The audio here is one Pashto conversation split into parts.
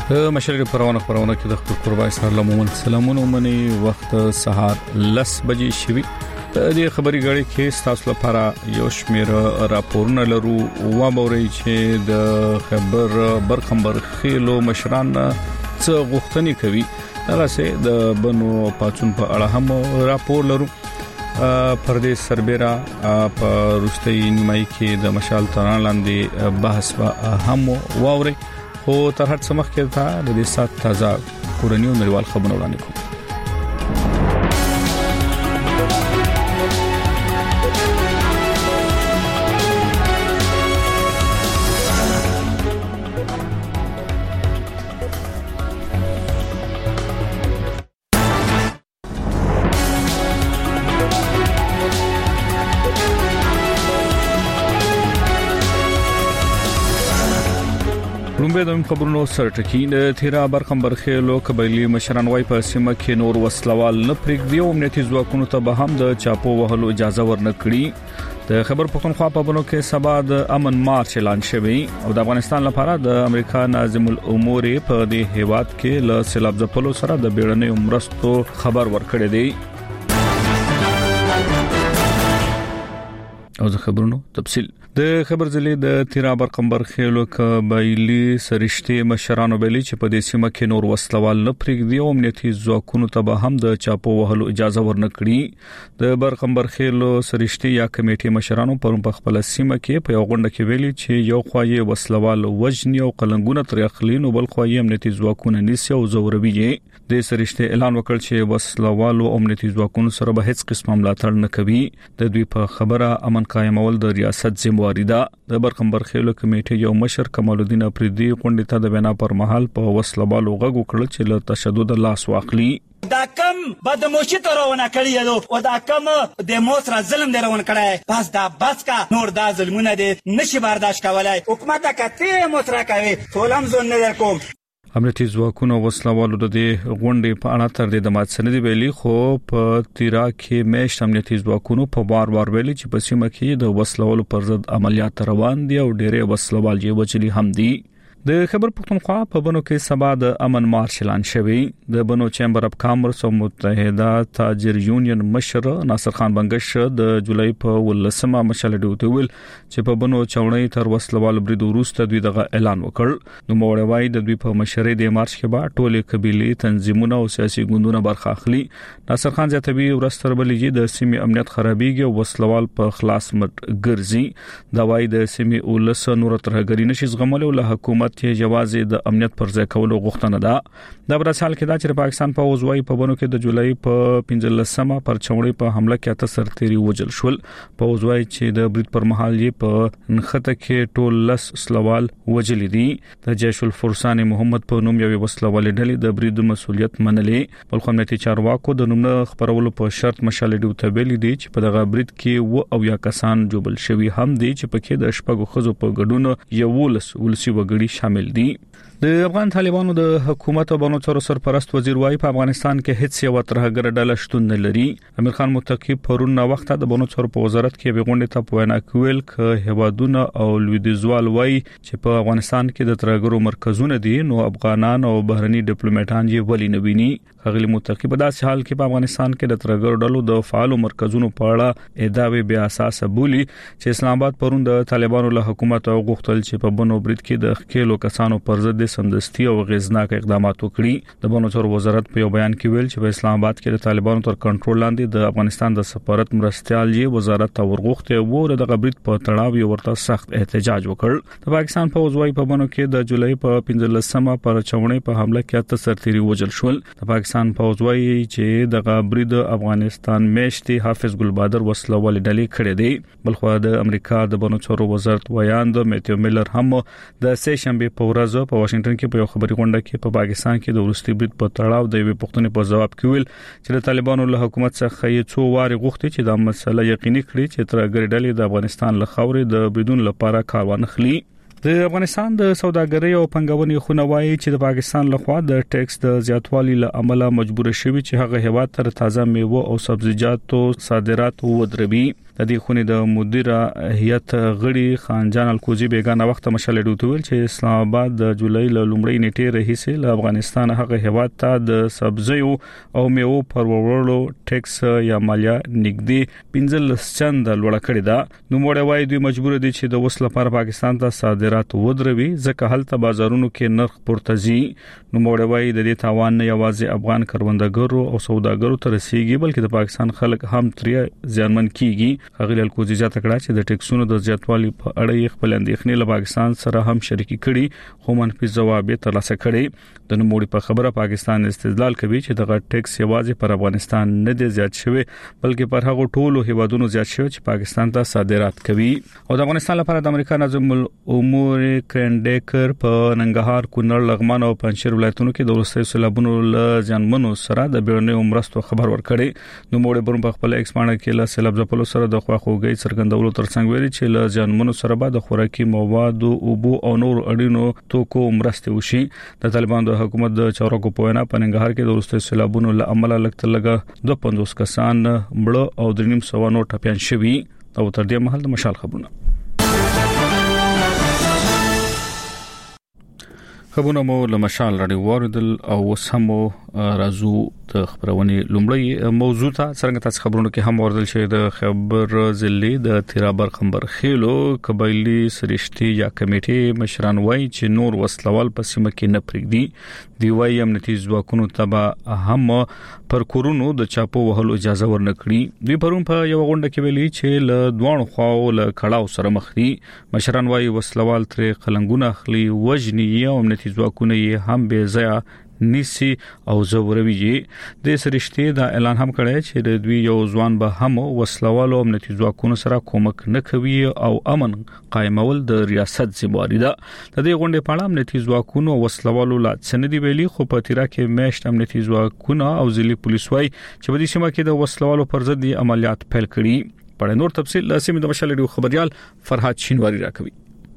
مشرق پرونه کې د خپل قربای سره لمون سلامونه مني وخت سهار 10 بجې شوي د دې خبري غړي کې تاسو لپاره یو شمیر راپورونه لرو و بوري چې د خبر برخمبر خېلو مشران څه غوښتنې کوي هغه سه د بنو پاتون په اړه هم راپور لرو پردیس سربېرا په روستي نیمای کې د مشال تران لاندې بحث هم واوري او تر هڅه مخکې تا د دې سات تازه کورنیو نړیوال خبرونه وړاندې کوم د خبرونو سرټکی د تیرا برخمبر خېلو قبایلی مشران وای په سیمه کې نور وسلوال نه پرېږدي او امنیتي ځواکونو ته به هم د چاپو وهلو اجازه ورنکړي د خبر پښتونخوا په بنو کې سبا د امن مارچ اعلان شوی او د افغانستان لپاره د امریکا ناظم الامور په دې هیواد کې له سیلاب ځپلو سره د بیړنۍ مرستو خبر ورکړی دی او د خبرونو تفصیل د خبر ځلې د تیرا برقمبر خېلو قبایلی سرشتي مشرانو بیلی چې په دې سیمه کې نور وسلوال نه پرېږدي او امنیتي ځواکونو ته به هم د چاپو وهلو اجازه ورنکړي د برقمبر خېلو سرشتي یا کمیټې مشرانو پرون په خپل سیمه کې په یو غونډه کې ویلي چې یو خوایي وسلوال وجنی او قلنګونه تر اخلین او بل خوایي امنیتي ځواکونه نیسي او زوروي د سرشتي اعلان وکړ چې وسلوال او امنیتي ځواکونو سره به هیڅ قسم ملاتړ نه کوي د دوی په خبره امن قائمول د ریاست ذمہواری ده د برقمبر خېلو کمیټې یو مشر کمال الدین افریدي غونډه ته د وینا پر مهال په وسلوالو غږ وکړ چې له تشدد لاس واخلي دا کم بدموشي ترونه کړی دی او دا کم د موت را ظلم درون کړی پس دا بس کا نور دا ظلمونه دي نشي برداشت کولای حکومت کته موت را کوي ټولم زون نه کوم امنیتي ځواکونو وسلوالو د غونډې په اړه تر دې د مات سندې ویلي خو په تیرا کې مېشت امنیتي ځواکونو په بار ویلي چې په سیمه کې د وسلوالو پر ضد عملیات روان دي او ډېرې وسلوال یې وچلي هم دي د خبر پښتونخوا په بنو کې سبا د امن مارچ اعلان شوی د بنو چیمبر اف کامرس او متحده تاجر یونین مشر ناصر خان بنگش د جولای په 18مه مشال ډیوټ ویل چې په بنو چوڼۍ تر وسلوال برید وروسته دوی دغه اعلان وکړ نو موړوي د دوی په مشرۍ د مارچ کې با ټوله قبيله تنظیمونه او سیاسي ګوندونه برخه اخلي ناصر خان زیاتوي ورستر بلېږي د سیمې امنیت خرابېږي او وسلوال په خلاص مټ ګرځي دا وایي د سیمې اولس نور ترهګری نشي زغمل او له حکومت کې جواز د امنیت پر ځای کولو غوښتنه ده د برسال کې دا چې پاکستان په وزوي په بنو کې د جولای په 15مه پر چوڼۍ په حمله کې اته سرتيري وجل شول په وزوي چې د برید پر مهال یې په نخته کې ټول لس سلوال وجل دي د جيش الفرسان محمد په نوم یو وسلوال ډلې د برید مسولیت منلې بل خو امنیتي چارواکو د نوم خبرولو په شرط مشال ډیو تبل دي چې په دغه برید کې و او یا کسان جوبل شوی هم دي چې پکې د شپږو خزو په ګډون یو ولسی وګړي شامل دي د افغان طالبانو د حکومت او بنو څور سرپرست وزیر وايي په افغانستان کې هیڅ یو ترهګر ډله شتون نه لري امیر خان متقی پرون نو وخت د بنو څور په وزارت کې غونډه ته پوینا کویل ک هوادونه او لویدیزوال وايي چې په افغانستان کې د ترهګرو مرکزونه دي نو افغانان او بهرني ډیپلوماټان یې ولې نه ویني خغلی متقی په داسې حال کې په افغانستان کې د ترهګرو ډلو د فعالو مرکزونو په اړه ادعاوی بیا اساس بولی چې اسلام آباد پرون د طالبانو له حکومت او غوښتل چې په بنو برید کې د خېلو کسانو پر ضد سمدستي او غیزناک اقدامات وکړي د بنو څور وزارت په یو بیان کې ویل چې په اسلام آباد کې د طالبانو تر کنټرول لاندې د افغانستان د سفارت مرستيال یې وزارت ته ورغوښته وو د غبرید په تړاو یې ورته سخت احتجاج وکړ د پاکستان په وزوي په بنو کې د جولای په 15مه پر چوڼۍ په حمله کې اته سرتيري وجل شول د پاکستان په وزوي چې د غبرید افغانستان میشتي حافظ ګلبادر وسلوال ډلې کړې دي بلخو د امریکا د بنو څور وزارت ویاند میتیو میلر هم د سه شنبه په ورځ په واشنگټن کې په یو خبري غونډه کې په پاکستان کې د ورستي برید په تړاو د یوې پوښتنې په جواب کې ویل چې د طالبانو له حکومت څخه یې څو واره غوښتي چې دا مسله یقیني کړي چې ترهګر ډلې د افغانستان له خاورې د بریدون لپاره کار وانخلي د افغانستان د سوداګرۍ او پنګونې خونوایي چې د پاکستان لخوا د ټیکس د زیاتوالي له امله مجبور شوی چې هغه هیواد تر تازه میوه او سبزیجاتو صادرات ودروي د دې خونې د مدیر هیئت غړي خانجان الکوزي بیگانه وخت مشال ډوتول چې اسلام آباد د جولای ل لومړۍ نیټې رئیسه له افغانستان هغه هیواد ته د سبزیو او میوو پر وړلو ټیکس یا مالیه نګدي 15 چند لوړ کړی دا. نو موږ وایو دوی مجبور دي چې د وسله پر پاکستان ته صادرات ودروي ځکه هلته بازارونو کې نرخ پورتزي. نو موږ وایو د دې تاوان نه یوازې افغان کروندګرو او سوداګرو ته رسیږي بلکې د پاکستان خلک هم ترې ځانمن کیږي. هغه ل کوزي ځات کړه چې د ټیکسونو د زیاتوالي په اړه خپل اندېښنې له پاکستان سره هم شریکي کړي خو منفي ځواب یې ترلاسه کړي. د نوموړي په خبره پاکستان استدلال کوي چې دغه ټیکس یوازې پر افغانستان نه دی زیات شوی بلکې پر هغه ټولو هیوادونو زیات شوی چې پاکستان ته صادرات کوي. او د افغانستان لپاره د امریکا نظام الامور کرنډیکر په ننګرهار، کونړ، لغمان او پنځیر ولایتونو کې د ورستي سیلابونو له ځانمنو سره د بیړنۍ مرستو خبر ورکړي. نو موږ برم په خپل ایکس باندې کې له سیلاب ځپلو سره د خواخوږي څرګندولو ترڅنګ ویلي چې له ځانمنو سره به د خوراکي موادو او بو او نور اړینو توکو مرستې وشي. د طالبان د حکومت د چارواکو په وینا په ننګرهار کې د ورستي سیلابونو له امله لګ 250 کسان مړه او 300 نور ټپيان شوي. او تر دې مهال د مشال خبرونه مو له مشال راډیو واردل او سمو رازو د خبرونې لومړی موضوع ته څنګه تاسو خبرونه کې هم وردل شي. د خبر ضلع د تیرابر خمبر خېلو قبایلی سرشتي یا کمیټې مشران وایي چې نور وسلوال په سیمه کې نه پرېږدي. دی وايي امنیتي ځواکونو ته هم پر کورونو د چاپو وهلو اجازه ورنکړي. دوی پرون په یو غونډه کې ویلي چې له دوه خواو له کړهو سره مخ دي. مشران وایي وسلوال تر قلنګونه اخلي وجني او امنیتي ځواکونه یې هم بے ځای نیسی او زوروي. د سرشتي دا اعلان هم کړی چې د دوی یو ځوان به هم وسلوالو امنیتي ځواکونو سره کومک نه کوي او امن قائمول د ریاست ذمہواری ده. د دې غونډې په اړه امنیتي ځواکونو وسلوالو لا سندې ویلي خو په تیرا کې میشت امنیتي ځواکونه او ځلي پولیس وای چې په دې سیمه کې د وسلوالو پر ضد عملیات پیل کړي. په نور تفصیل لاسمه د مشال ډیو خبريال فرحات شینواری راکوي.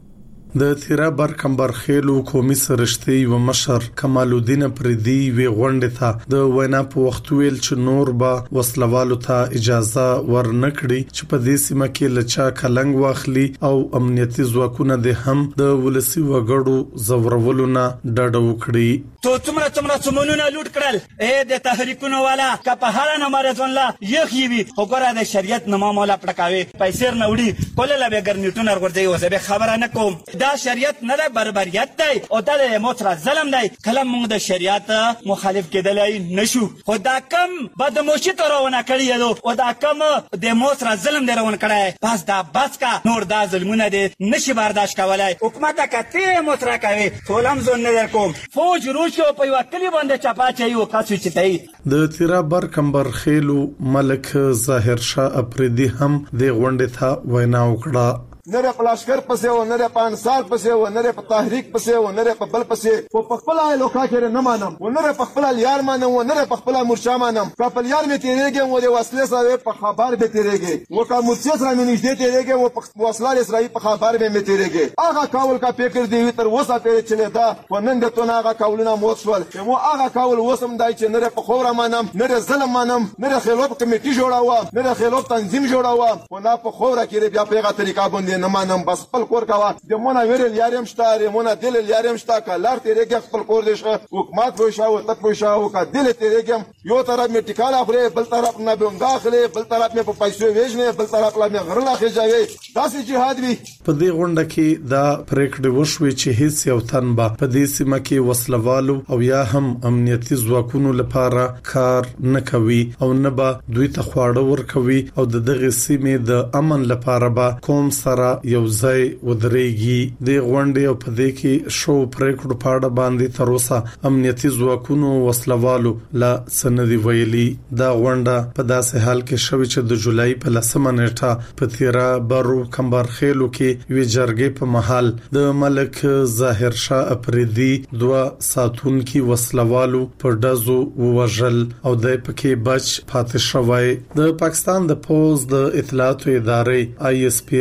د تیرابر کمبر خېلو قومي سرشتي و مشر کمال الدین پردي وی غونډه ته د وینا په وخت ویل چې نور به وسلوالو ته اجازه ورنکړي چې په دې سیمه کې لچا کلنګ واخلي او امنیتي ځواکونه د هم د ولسی وګړو زورولو نه ډډه وکړي. تو څومره څمنونه لوټ کړل د تحریکونو والا کپه هر نه مارزون لا یخیوي وګوره د شریعت نامه مولا پټکاوي پیسې نه وړي کوله لا به ګرنیټونه ورغورځي او زه خبره نه کوم. دا شریعت نه د بربریت دی او د موتر ظلم دی. کله موږ د شریعت مخالف کېدلای نشو خو دا کم بدموشي ترونه کړی او دا کم د موتر ظلم درون کړی پس دا بس کا نور دا ظلمونه دي نشي برداشت کولای. حکومت کته موتر کوي ټولم زون نه کوم فوج روشو په وکلی باندې چپاچي او کاسو چتای. د تیرابر کمبر خېلو ملک ظاهر شاه اپریدي هم د غونډې ته وینا وکړه. نره پلاشکر پسې و نره په انصار پسې و نره په تحریک پسې و نره په بل پسې او په خپل لوکا کې نه مانم و نره په خپل یار مانم و نره په خپل مرشا مانم خپل یار مې تیرېږم و د وسلې سره په خبر به تیرېږي و کا مرشا سره مې نږدې تیرېږم و په وسلې سره په خبر به تیرېږي. هغه کاول کا فکر دی تر وسه پېر چلے دا و نن د تو هغه کاولونه موت شول مو هغه کاول وسم دای چې نره په خوره مانم نره ظلم مانم نره خلوب کمیټي جوړاوه نره خلوب تنظیم جوړاوه و نه په خوره کې بیا په هغه طریقه باندې نه مانم. بس خپل کور کاوه د مونږ ویل یارم شته مونږ دل یارم شته کلار تیرېږي خپل کور دې شه حکومت وې شاو تک وې شاو کا دل تیرېږم یو طرف مې ټیکاله خوري بل طرف نه بم داخله بل طرف مې په پیسې وېژنه بل طرف لا مې غرلا خېجاوي داسې جهاد وی. په دې غونډه کې دا پریکړه وشوه چې هیڅ یو تن به په دې سیمه کې وسلوالو او یا هم امنیتي ځواکونو لپاره کار نه کوي او نه به دوی ته خواړه ورکوي او دغه سیمه د امن لپاره به کوم سره یو ځای ودرېږي. د غونډې او په دې کې شو پریکړو پاړه باندې تر اوسه امنیتي ځواکونو وسلوالو لا سندې ویلي. دا غونډه په داسې حال کې شوې چې د جولای په 10 نیټه په تیرابر کمبر خېلو کې وی جرګې په محل د ملک ظاهر شاه اپریدي 2 ساتونکي وسلوالو په دزو ووجل او د پکې بچ پاتې شوی. د پاکستان د پوز د اطلاعاتو ادارې ISPR لخوا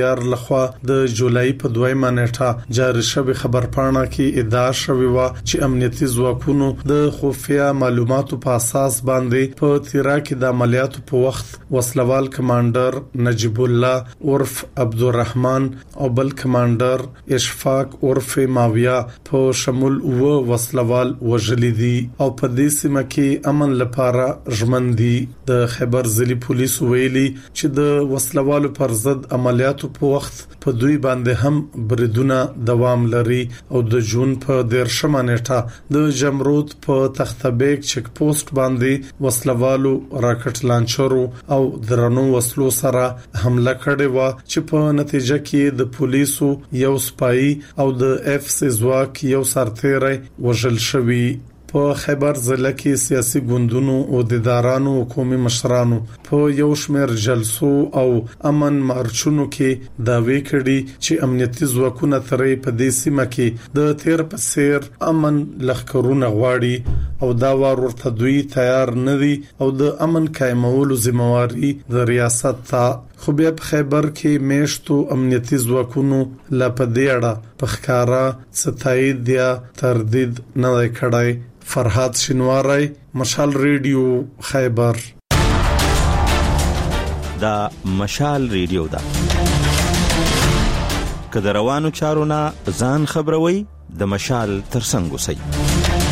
لخوا د جولای په 2 نیټه جاری شوی خبرپاڼه کې ادعا شوی و چې امنیتي ځواکونو د خفیه معلوماتو په اساس باندې په تیرا کې د عملیاتو په وخت وسلوال کمانډر نجیب الله عرف عبدالرحمن او بل کمانډر اشفاق عرف ماویا په شمول و وسلوال وژلي دي او په دې سیمه کې امن لپاره ژمندي. د خیبر ضلع پولیس ویلي چې د وسلوالو پر ضد عملیاتو په وخت په دوی باندې هم بریدونه دوام لري او د جون په 13 نیټه د جمرود په تختبیک چک پوسټ باندې وسلوالو راکټ لانچرو او درنو وسلو سره حمله کړې و چې په نتیجه کې د پولیسو یو سپایي او د اف سي ځواک یو سرتیری وژل شوی. په خیبر ضلع کې سیاسي ګوندونو او عہدیدارانو او قومي مشرانو په یو شمېر جلسو او امن مارچونو کې داوی کړي چې امنیتي ځواکونه ترې په دې سیمه کې د تیر په څیر امن لخرونه غواړي او دا ورته دوی تیار نه دي او د امن قائمولو ذمہواری د ریاست ته. خو بیا په خیبر کې میشتو امنیتي ځواکونو لا په دې اړه په ښکارا ستایید یا تردید نه کړای. فرحات شینواری، مشال ریډیو، خیبر. دا مشال ریډیو دا که د روانو چارو نه ځان خبروي د مشال ترڅنګ اوسئ.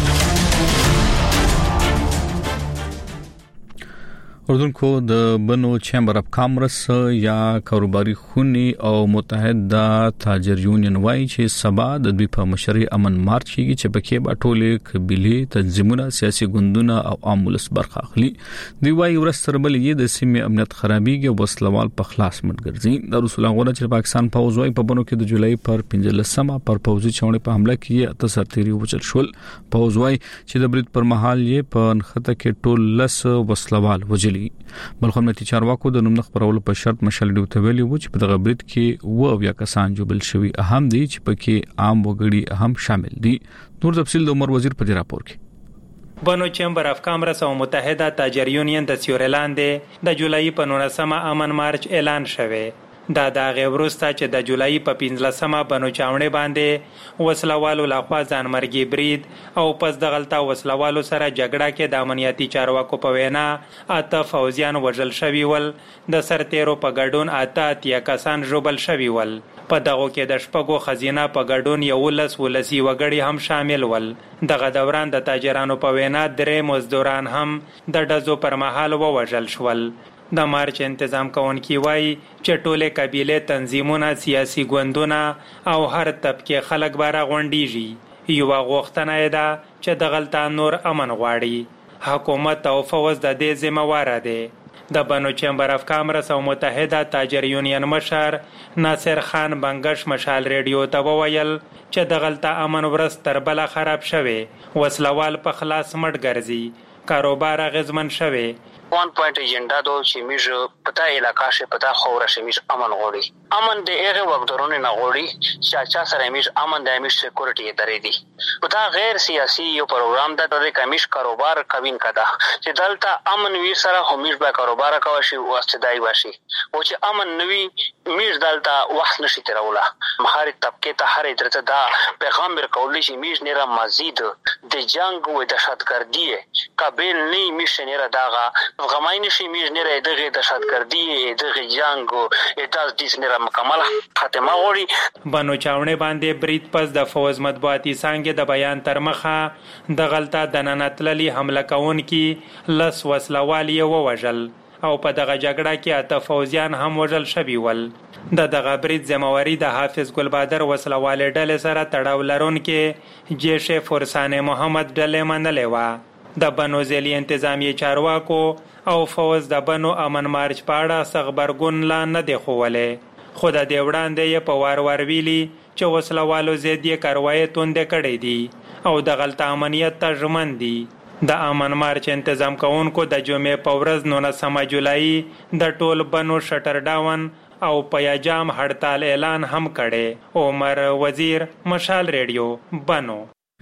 اردوونکو د بنو چیمبر اف کامرس یا کاروباري خونی او متحده تاجر یونین وایي چې سبا د دوی په مشرۍ امن مارچ کیږي چې پکې به ټولې قبيلي تنظیمونه، سیاسي ګوندونه او عام ولس برخه اخلي. دوی وایي ورسره بل یې د سیمې امنیت خرابېږي او وسلوال په خلاص مټ ګرځي. د رسول الله چې پاکستان پوځ وایي په بنو کې د جولای پر 15 پر پوځي چاونې په حمله کې 8 سرتیري وژل شول. پوځ وایي چې د برید پر مهال یې په نخته کې ټول 10 وسلوال وژل. بلخو امنیتي چارواکو د نوم خبرولو په شرط مشال ډیو ته ویلي و چې په دغه برید کې و یا کسان جوړل شوی اهم دي چې پکې عام وګړي هم شامل دي. نور تفصیل د عمر وزیر په دې راپور کې. بنو چیمبر اف کامرس او متحده تاجر یونین د سیورلاند د جولای په 19 امن مارچ اعلان شوه. دا د غوړستا چې د جولای په 15 بنو چاونې باندې وسلوالو لخوا ځانمرګي برید او پس د غلطه وسلوالو سره جګړه کې د امنیتي چارواکو په وینا 8 فوجیان وژل شوي ول. د سرتیرو په ګډون 8 کسان ژوبل شوي ول. په دغه کې د شپږو خزینه په ګډون 11 ولسی وګړي هم شامل ول. دغه دوران د تاجرانو په وینا 3 مزدوران هم د ډزو پر مهال وژل شول. د مارچ انتظام کوونکي وایي چې ټوله قبيله تنظیمونه، سیاسي ګوندونه او هر طبقه خلک بارا غونډيږي. یو غوښتنه ده چې د غلطه نور امن غواړي. حکومت او فوز د دې ذمہوار دي. د بنو چیمبر اف کامرس او متحده تاجر یونین مشر ناصر خان بنگش مشال ریډیو ته وویل چې د غلطه امن ورځ تر بل خراب شوه. وسلوال په خلاص مټ ګرځي. کاروبار غزمن شوه. وان پوینټ ایجنډا دو چې میږ پتا علاقہ شه پتا خوره شه میږ امن غوړي. امن د هغه وګړو نه غوړي چې چا سره میږ امن د میږ سکیورټي درې دي. پتا غیر سیاسي یو پروګرام د کمیش کاروبار کوین کدا چې دلته امن وی سره همیش به کاروبار کوي شي واستدای واشي او چې امن نوي میږ دلته وخت نشي تروله. مخاري طبقه ته هر درته دا پیغام ورکول شي میږ نه مزید د جنگ او دهشتګردي قابل نه میشه نه داغه غماین شي میږ نه دغه دهشتګردي دغه جنگ او اتاز دیس نه مکمل خاتمه غوړي. بنو چاونې باندې برید پس د فوز مطبوعاتي څنګه د بیان تر مخه د غلطه د ننتللي حمله کوونکي لس وسلوالي ووژل او په دغه جګړه کې 8 فوجیان هم وژل شوي ول. د دغه برید ذمہواری د حافظ ګلبادر وسلوال ډلې سره تړاو لرونکي جیش فرسان محمد ډلې منلې و. د بنو ځلي انتظامی چارواکو او فوز د بنو امن مارچ په اړه خبرګون لا نه دی خوولې. خو د دې وړاندې په وار ویلي چې وسلوالو زیاتې کاروایي توند کړې دي او د غلطه امنیت ته ژمن دي. د امن مارچ انتظام کوونکو د جمعې په ورځ 19 جولای د ټول بنو شټر ډاون او پیاجام هړتال اعلان هم کړي. عمر وزیر، مشال ریډیو، بنو.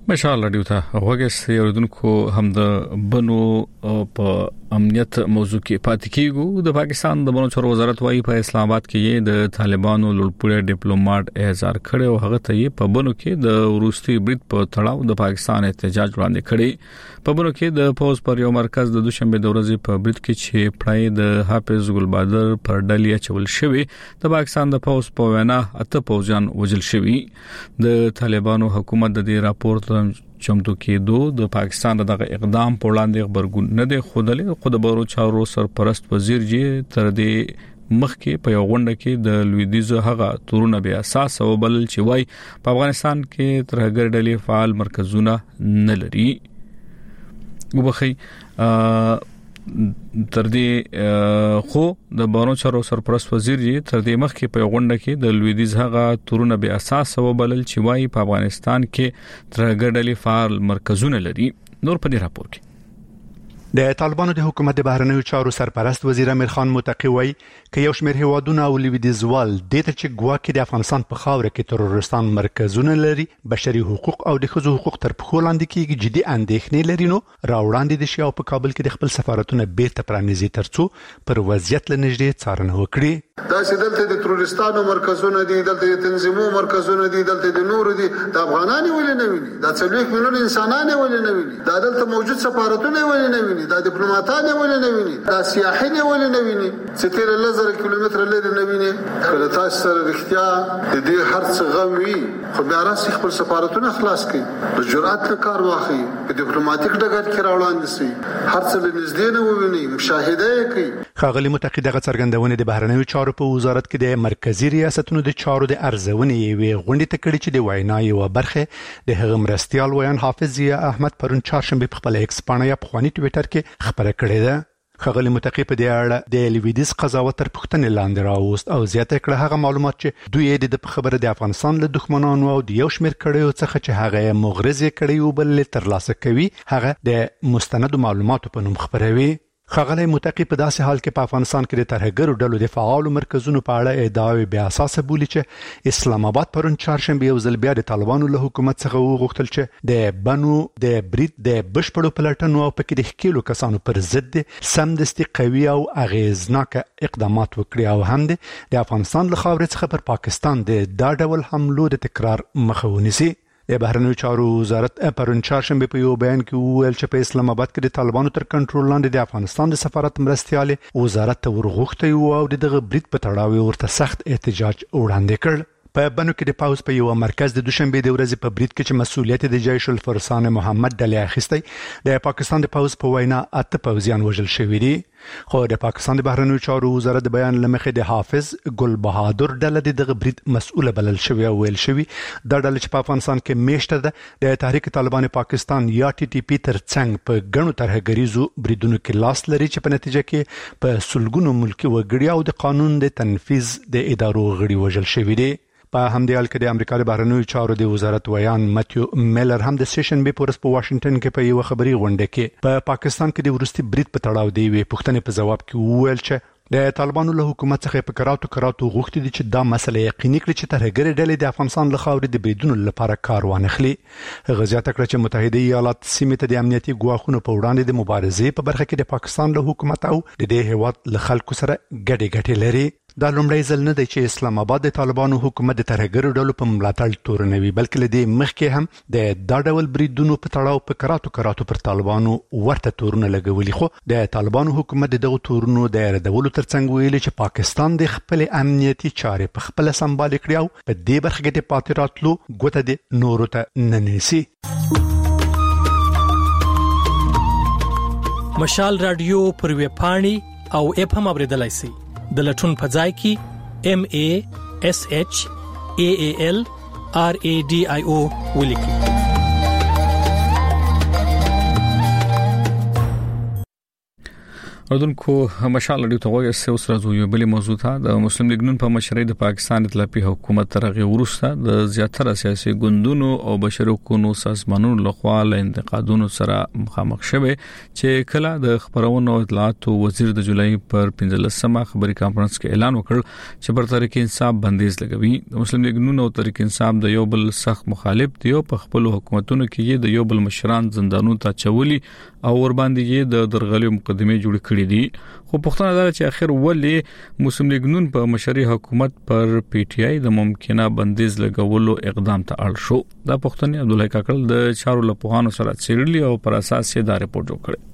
مشال رادیو ته وګورئ اوردونکو هم د بنو په امنیت موضوع کې پاتې کیږو. د پاکستان د بنو چارو وزارت وايي په اسلام آباد کې د طالبانو لوړپوړی ډیپلوماټ احضار کړي او هغه ته په بنو کې د روسي برید په تړاو د پاکستان احتجاج وړاندې کړي. په بنو کې د فوز پر یو مرکز د دوشنبه د ورځې په برید کې چې پړای د حافظ ګل بادر پر ډلې چول شوی د پاکستان د فوز په وینا اته پوځیان وژل شوی. د طالبانو حکومت د دې راپور چمتو کېدو د پاکستان دغه اقدام په وړاندې خبرګون نه دی خودلې خود بورو چارو سرپرست وزیر جی تر دې مخکې په یو غونډه کې د لویدیز هغه تورونه بیا اساس او بل چې وای په افغانستان کې ترهګر ډلې فعال مرکزونه نه لري. وبخي تر دې خو د بانو چارو سرپرست وزیر جی تر دې مخکې په غونډه کې د لویدیز هغه تورونه به اساس او بلل چې وای په افغانستان کې ترهګر ډلې فعال مرکزونه لري. نور په دې راپور کې د طالبانو د حکومت د بهرنیو چارو سرپرست وزیر امیر خان متقی وایي چې یو شمېر هیوادونه او لویدیځوال د ته چې ګواکې د افغانستان په خاوره کې ترورستان مرکزونه لري بشري حقوق او د ښځو حقوق تر پښو لاندې کېږي جدي اندېښنې لري نو راوړاندې دي چې په کابل کې د خپل سفارتونه بیرته پرانیزي ترڅو پر وضعیت لنږدې څارنه وکړي. دا چې دلته د ترورستانو مرکزونه دي دلته د تنظیمونو مرکزونه دي دلته د نورو دي د افغانانو ولې نه ویني دا 40 میلیون انسانانو ولې نه ویني دا دلته موجود سفارتونه ولې نه ویني دا ډیپلوماټان ولې نه ویني دا سیاحین ولې نه ویني چې 13,000 کیلومتر لري نه ویني کله تاسو سره رښتیا د دې هر څه غم وي خو بیا راځي خپل سفارتونه خلاص کړي د جرأت له کار واخلي په ډیپلوماټیک ډګر کې راوړاندې شي هر څه له نږدې نه وویني مشاهده کوي. ښاغلي متقی دغه څرګندونه د بهرنیو چارو په وزارت کې د مرکزی ریاستونو د چارو د ارزونې یوې غونډې ته کړي چې د وینا یو برخه د هغه مرستیال ویان حافظ ضیا احمد پرون چهارشنبه په خپل ایکس باندې یا په خواني ټویټر کې خبره کړې ده. ښاغلي متقی په دې اړه د لویدیز قضاوت تر پوښتنې لاندې راوست او زیاته کړه هغه معلومات چې دوی د خبره د افغانستان له دښمنانو او د یو شمېر کړیو څخه چې هغه مغرض کړي او بل ترلاسه کوي هغه د مستند معلوماتو په نوم خبروي. ښاغلی متقی په داسې حال کې په افغانستان کې د ترهګرو ډلو د فعالو مرکزونو په اړه ادعاوې بیا اساسه بولي چې اسلام آباد پرون چهارشنبه یو ځل بیا د طالبانو له حکومت څخه وغوښتل چې د بنو د برید د بشپړو پلټنو او پکې د ښکېلو کسانو پر ضد سمدستي قوي او اغیزناک اقدامات وکړي او هم د افغانستان له خاورې څخه پر پاکستان د دا ډول حملو د تکرار مخه ونیسي. د بهرنیو چارو وزارت پرون چهارشنبه په یو بیان کې وویل چې په اسلام آباد کې د طالبانو تر کنټرول لاندې د افغانستان د سفارت مرستیالې وزارت ته ورغوښتي او دغه برید په تړاو ورته سخت احتجاج وړاندې کړ. په بنو کې د پاوز په یو مرکز د دوشنبه د ورځې په برید کې چې مسؤلیت د جیش الفرسان محمد ډلې اخیستی د پاکستان د پاوز په وینا اته پوځیان وژل شوي دي. خو د پاکستان د بهرنیو چارو وزارت د بیان لمخې د حافظ ګل بهادر ډله دغه برید مسؤل بلل شوی او ویل شوی د ډلې چې په افغانستان کې میشته ده د تحریک طالبان پاکستان یا ټي ټي پی ترڅنګ په ګڼو ترهګریزو بریدونو کې لاس لري چې په نتیجه کې په سلګونو ملکی وګړي او د قانون د تنفيذ د ادارو غړي وژل شوی دي. په همدې حال کې د امریکا د بهرنیو چارو د وزارت ویان ماتیو میلر هم د سیشن به پورس په واشنگټن کې په یو خبري غونډه کې په پاکستان کې د ورستي برید په تړاو دی وی پوښتنه په جواب کې وویل چې د طالبانو له حکومت څخه په کراتو غوښتي دي چې دا مسله یقیني کړي چې ترهګر ډلې د افغانستان له خاورې د بریدونو لپاره کار وانخلي. هغه زیاته کړه چې متحده ایالات سیمې ته د امنیتي ګواښونو په وړاندې د مبارزې په برخه کې د پاکستان له حکومت او د دې هیواد له خلکو سره ګډې لري. دا لومړی ځل نه دی چې اسلام آباد د طالبانو حکومت د ترهګرو ډلو په ملاتړ تورنوي بلکې له دې مخکې هم د دا ډول بریدونو په تړاو په کراتو پر طالبانو ورته تورونه لګولي. خو د طالبانو حکومت دغه تورونو د ردولو ترڅنګ ویلي چې پاکستان د خپل امنیتي چارې په خپل سمبال کړی او په دې برخه کې د پاتې راتلو ګوته د نورو ته نه نیسي. مشال رادیو پر ویب پاڼې او اپ هم اوریدلای شئ. د لټون په ځای کې MASHAALRADIO ولیکئ. اردوونکو مشال لري توګه اوس راځو یو بل موضوع ته د مسلم لیگ نون په مشرۍ د پاکستان اطلاعي حکومت ترغه ورسته د زیاتره سیاسي ګوندونو او بشري حقوقو سازمانونو لخوا له انتقادونو سره مخامخ شوه چې کله د خبرونو اطلاعات وزیر د جولای پر 15مه خبري کانفرنس کې اعلان وکړ چې پر تحریک انصاف بندیز لګوي. د مسلم لیگ نون او تحریک انصاف د یو بل سخت مخالف دی او په خپل حکومتونو کې د یو بل مشران زندانونو ته چولي او ور باندې د درغلي مقدمه جوړ کړې دي. خو پښتنه دا چې اخر ولې مسلم لیگ نون په مشري حکومت پر پی ټی آی د ممکنه بندیز لګولو اقدام ته اړ شو. دا پښتني عبدالله کاکل د چارو لپوهانو سره چیرلی او پر اساس یې دا رپورټ جوړ کړ.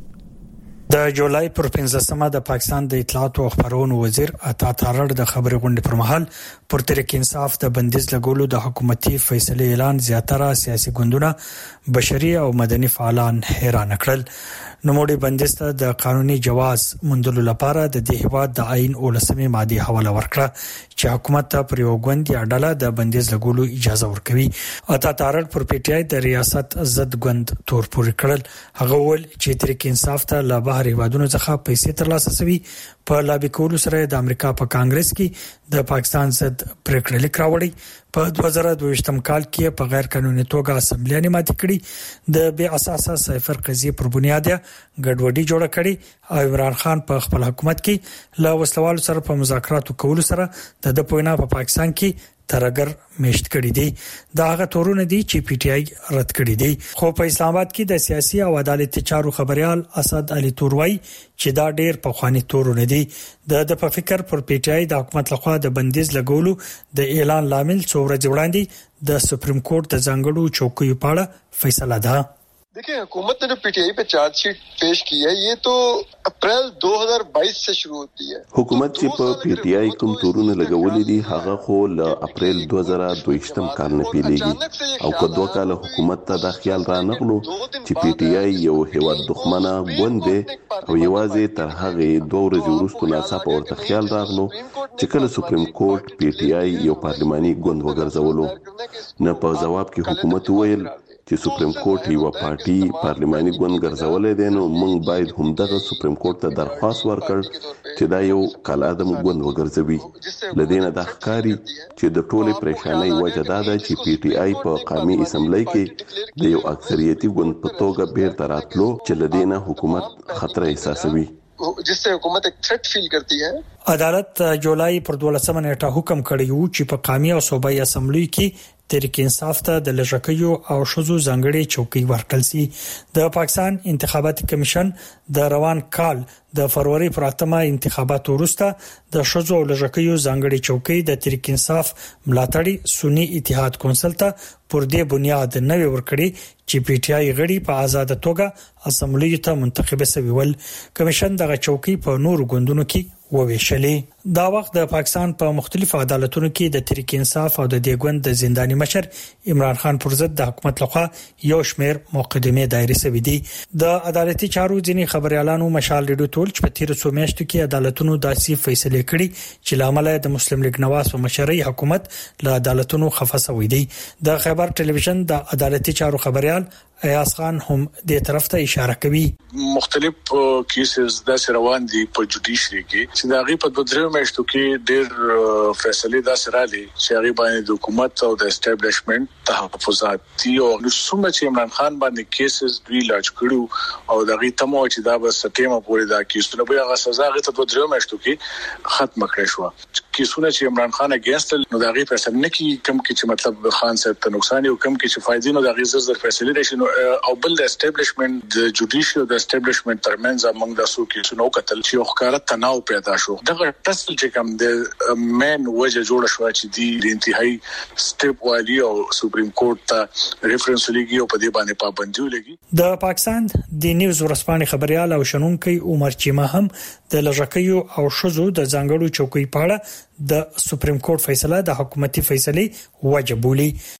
د جولای پر 15مه د پاکستان د اطلاعات او خبرونو وزیر عطا تارړ د خبري غونډې پر مهال پر تحریک انصاف د بندیز لګولو د حکومتي فیصله اعلان زیاتره سیاسي ګوندونه بشري او مدني فعالان حیران کړل. نوموړي بندیز ته د قانوني جواز موندلو لپاره د دې هیواد د آئین 19 ماده حواله ورکړه چې حکومت ته پر یو ګوند یا ډله د بندیز لګولو اجازه ورکوي. عطا تارړ پر پی ټی آی د ریاست ضد ګوند تور پورې کړل. هغه ول چې تحریک انصاف ته له بهر هیوادونو څخه پیسې ترلاسه شوي په لابي کولو سره د امریکا په کانګرس کې د پاکستان ضد پریکړه لیک راوړی. په 2022م کال کې په غیر قانوني توګه اسمبلی نیماتې کړي د بے اساسه صفر قضیه پر بنیاد ګډوډي جوړه کړي او عمران خان په خپل حکومت کې لا وسلوالو سره په مذاکراتو کولو سره د پوینا په پاکستان کې ترګر میشت کړي دي. دا هغه تورونه دي چې پی ټی آی رد کړي دي. خو په اسلام آباد کې د سیاسي او عدالتي چارو خبريال اسد علي توروي چې دا ډېر په خواني تورونه دي. د په فکر پر پی ټی آی د حکومت لخوا د بندیز لګولو د اعلان لامل څو ورځې وړاندې د سپریم کورټ د ځانګړو چوکیو په اړه فیصله ده. देखिए हुकूमत ने जो पीटीआई पे चार्जशीट पेश की है ये तो अप्रैल 2022 से शुरू होती है. हुकूमत چې په پی ټی آی کوم تورونه لګولې دي هغه خو له اپریل 2022م کال نه پیلېږي او په دوه کال حکومت ته د خیال را نغلو چې پی ټی آی یو هیواد دښمنه ګوند دی او یوازې تر هغه 2 ورځې وروسته ناڅاپه ورته خیال راغلو چې کله سپریم کورټ پی ټی آی یو پارلماني ګوند وګرځولو. نه په جواب کې حکومت ویل چې سپریم کورټ یو پارټي پارلماني ګوند ګرځولې دي نو موږ باید همدغه سپریم کورټ ته درخواست ورکړ چې دا یو کالادم ګوند وګرځوي. لدينا د ښکاری چې د ټولې پریشانۍ وجه دا ده چې پی ټی آی په قومي اسمبلی کې د یو اکثریتي ګوند په توګه بیرته راتلو چې لدينا حکومت خطر احساسوي जिससे हुकूमत एक थ्रेट फील करती है. عدالت جولای پر 12مه نیټه حکم کړی و چې په قومي او صوبایي اسمبلی کې تحریک انصاف ته د لږکیو او شذو ځانګړي چوکۍ ورکړل شي. د پاکستان انتخاباتي کمیشن د روان کال د فروری پر 8مه انتخاباتو وروسته د شذو او لږکیو ځانګړي چوکۍ د تحریک انصاف ملاتړي سنی اتحاد کونسل ته پر دې بنیاد نوې ورکړي چې پی ټی آی غړي په آزاد توګه اسمبلی ته منتخب شوي ول. کمیشن دغه چوکۍ په نورو ګوندونو کې وویشلې. دا وخت د پاکستان په مختلفو عدالتونو کې د تحریک انصاف او د دې ګوند د زنداني مشر عمران خان پر ضد د حکومت لخوا یو شمېر مقدمې دایره شوې دي. د عدالتي چارو ځینی خبريالانو مشال ریډیو ټول چې په تیر څو میاشتو کې عدالتونو داسې فیصله کړي چې لامل د مسلم لیگ نواز په مشرۍ حکومت له عدالتونو خفه شوی دی. د خیبر ټلویزیون د عدالتي چارو خبريال ایاز خان هم دې طرف ته اشاره کوي. مختلف کیسز د روان دي په جوډیشري کې چې دا غي په 2 میاشتو کې ډېر فیصله دا سره لري چې هغه باندې د حکومت او د اسټابلیشمنت تحفظات دي او نسوم چې عمران خان باندې کیسز دوی لاج کړو او دا غي تمو چې دا به سپټمبر پورې دا کیسونه به هغه سزا غي ته 2 میاشتو کې ختم کړی شو. کیسونه چې عمران خان اگینست نو دا غي فیصله نه کی کم کې چې مطلب خان صاحب ته نقصان یو کم کې چې فائدې نو دا غي زر فیصله راشي او بل د اسټابلیشمنت د جوډیشل د اسټابلیشمنت ترمنځ امنګ د سو کې څنو قتل چې یو ښکارا تناو پیدا شو. دغه ټسل چې کوم د مین وجه جوړ شو چې دی انتهایی سټیپ والی او سپریم کورټ ته ریفرنس لګي او په دې باندې پابندي لګي. د پاکستان د نیوز ورسپانې خبريال او شنونکي عمر چیمه هم د لږکیو او شذو د ځانګړو چوکۍ په اړه د سپریم کورټ فیصله د حکومتي فیصله وجه بولی.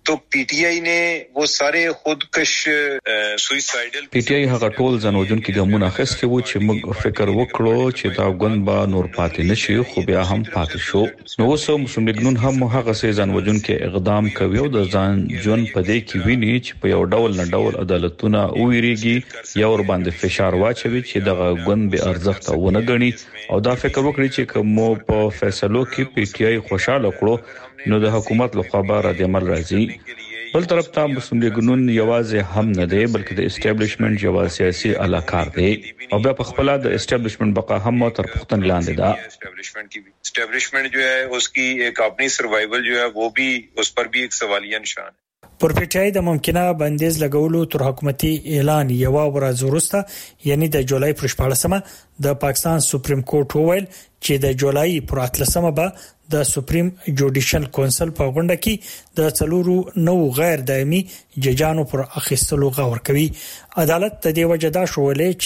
तो पीटीआई ने वो सारे خودکش سویسایډل پی ټی آی هغه ټول ځانوجون کې ګامونه اخیستي وو چې موږ فکر وکړو چې دا غون به نور پاتې نشي خو بیا هم پاتې شو. نو اوس مسلمانګنون هم هغه سي ځانوجون کې اقدام کوي او د ځان جون په دې کې ویني چې په یو ډول نه ډول عدالتونه ویریږي یا ور باندې فشار واچوي چې دغه غون به ارزښت ونه غني او دا فکر وکړي چې کوم په فیصلو کې پی ټی آی خوشاله کړو نو د حکومت لخوا به رد عمل راځي. بل طرف ته مسلم لیګونون یوازې هم نه دی بلکې د اسټابلیشمنت یو سیاسي علاقار دی او بیا په خپل د اسټابلیشمنت بقا هم تر پختن لاندې ده. اسټابلیشمنت جو ہے اس کی ایک اپنی سروائیول جو ہے وہ بھی اس پر بھی ایک سوالیہ نشان ہے. پر پی ټی آی د ممکنه بندیز لګولو تر حکومتي اعلان یو ورځ وروسته یعنی د جولای پر 14مه د پاکستان سپریم کورټ وویل چې د جولای پر 13مه به د سپریم جوډیشل کونسل په غونډه کې د څلورو نو غیر دایمي ججانو پر اخیستلو غور کوي. عدالت د دې وجه دا شولې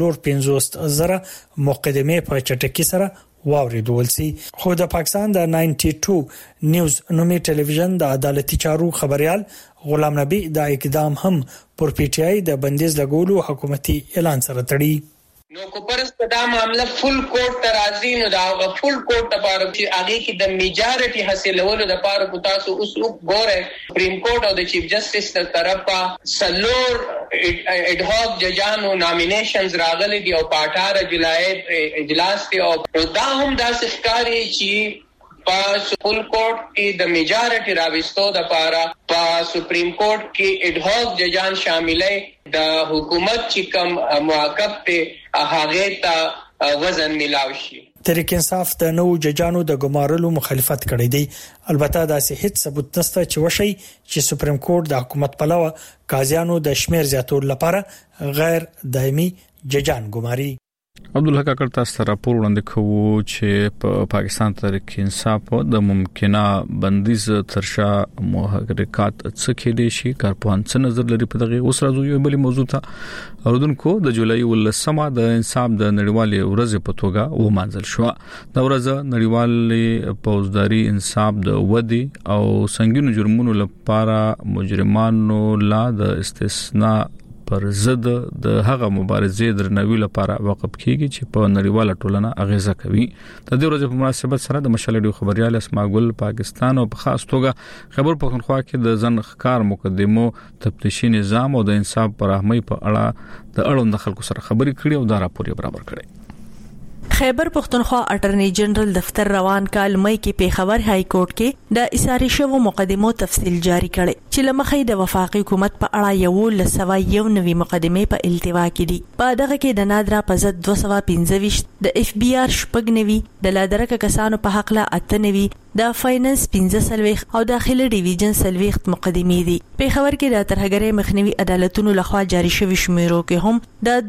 چې 450,000 مقدمه په چټکی سره واوریدول سي. خو د پاکستان د 92 نیوز نومي ټلویزیون د عدالتي چارو خبريال غلام نبی دا اقدام هم پر پی ټی آی د بندیز لګولو حکومتي اعلان سره تړي. نو کو پرست دا معاملہ فل کورټ ترازی نو دا فل کورټ لپاره چې هغه کې د میجارټي حاصلولو د لپاره کو تاسو اوس ګوره سپریم کورټ او د چیف جسټس تر طرفه سلور اډ هاک ججانو نامینیشنز راغلي دی او په 18 جولای اجلاس دی او دا هم د ښکاری چې په فل کورټ کې د میجارټي راوستو د لپاره په سپریم کورټ کې اډ هاک ججان شاملې د حکومت چې کوم موقف ته هغه ته وزن ملاوي شي. تحریک انصاف د نو ججانو د ګمارلو مخالفت کړی دی. البته دا هیڅ ثبوت نشته چې وشي چې سپریم کورټ د حکومت پلوه قاضیانو د شمیر زیاتولو لپاره غیر دایمي ججان ګماري. عبدالحق کاکړ تاسو ته راپور وړاندې کوو چې په پاکستان تحریک انصاف د ممکنه بندیز ترشا محرکات څخه کې شي کارپوهان څه نظر لري په دغه اوس راځو یو بل موضوع ته اوردونکو د جولای 19مه د انصاف د نړیوالې ورځ په توګه ومانځل شو. د ورځ نړیوالې پوزداري انصاف د ودی او سنگینو جرمونو لپاره مجرمانو لا د استثناء پر ضد د هغه مبارزې درنوي لپاره وقف کیږي چې په نړیواله ټولنه اغیزه کوي. د دې ورځې په مناسبت سره د مشال ډیو خبريال اسماء ګل پاکستان او په خاص توګه خبر پښتونخوا کې د ځن ښکار مقدمو تفتیشي نظام او د انصاف پر اهمي په اړه د اړوند خلکو سره خبرې کړې او دا راپور برابر کړي. خیبر پختونخوا اټرنی جنرال دفتر روان کال مئی کې پیښور های کورټ کې د اساري شوو مقدمو تفصیل جاری کړي چې لمخې د وفاقي حکومت په اړه یو لسوي نوې مقدمه په التوا کې دي. په دغه کې د نادرا په ضد 225 د اف بی آر شپږنوي د لادرکه کسانو په حق لا اتنوي د فاینانس 15 او داخلي ډیویژن سلويخت مقدمې دي. پیښور کې د ترهګرۍ مخنیوي عدالتونو لخوا جاری شوی شمیرو کې هم د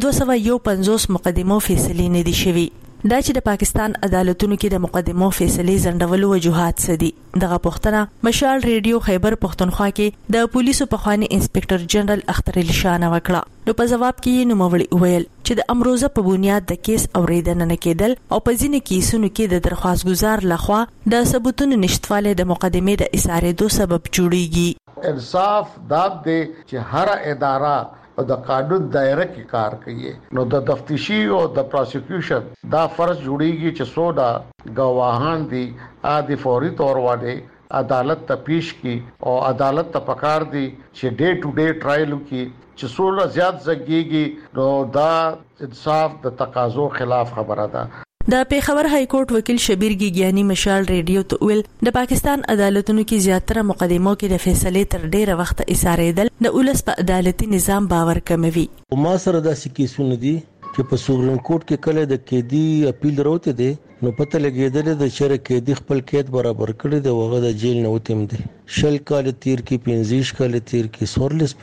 250 مقدمو فیصلې نه دي شوی. دا چې د پاکستان عدالتونو کې د مقدمو فیصلې زندولو وجوهات څه دي. دغه پوښتنه مشال ریډیو خیبر پختونخوا کې د پولیسو په خواني انسپکټر جنرال اختر علي شاه وکړه. نو په جواب کې نوموړي ویل چې د امروزه په بنیاد د کیس اوریدنه نه کېدل او په ځینې کیسونو کې د درخواست گزار لخوا د ثبوتونو نشټواله د مقدمې د اسارېدو سبب جوړیږي. انصاف دا دی چې هر اداره او د قانون دایره کې کار کوي. نو د تفتیشي او د پروسیکیوشن دا فرض جوړیږي چې سودا گواهان دي عادي فوري تور باندې عدالت ته پیش کی او عدالت ته پکار دي چې ډے ټو ډے ټرایل کی چې سوله زیات زګيږي نو دا انصاف د تقاضو خلاف خبره ده. د پیښور های کورټ وکیل شبیر ګیګیانی مشال ریډیو ته ویل د پاکستان عدالتونو کې زیاتره مقدمو کې د فیصلې تر ډیره وخت اسارېدل د اولس په عدالتي نظام باور کموي. ما سره د کیسونه دي چې په سپریم کورټ کې کله د قیدی اپیل راوته دي نو پته لګیدل د شر قیدی خپل قید برابر کړی دی وغه د جیل نه وتیم دي. شل کال تیر کې 15 کال تیر کې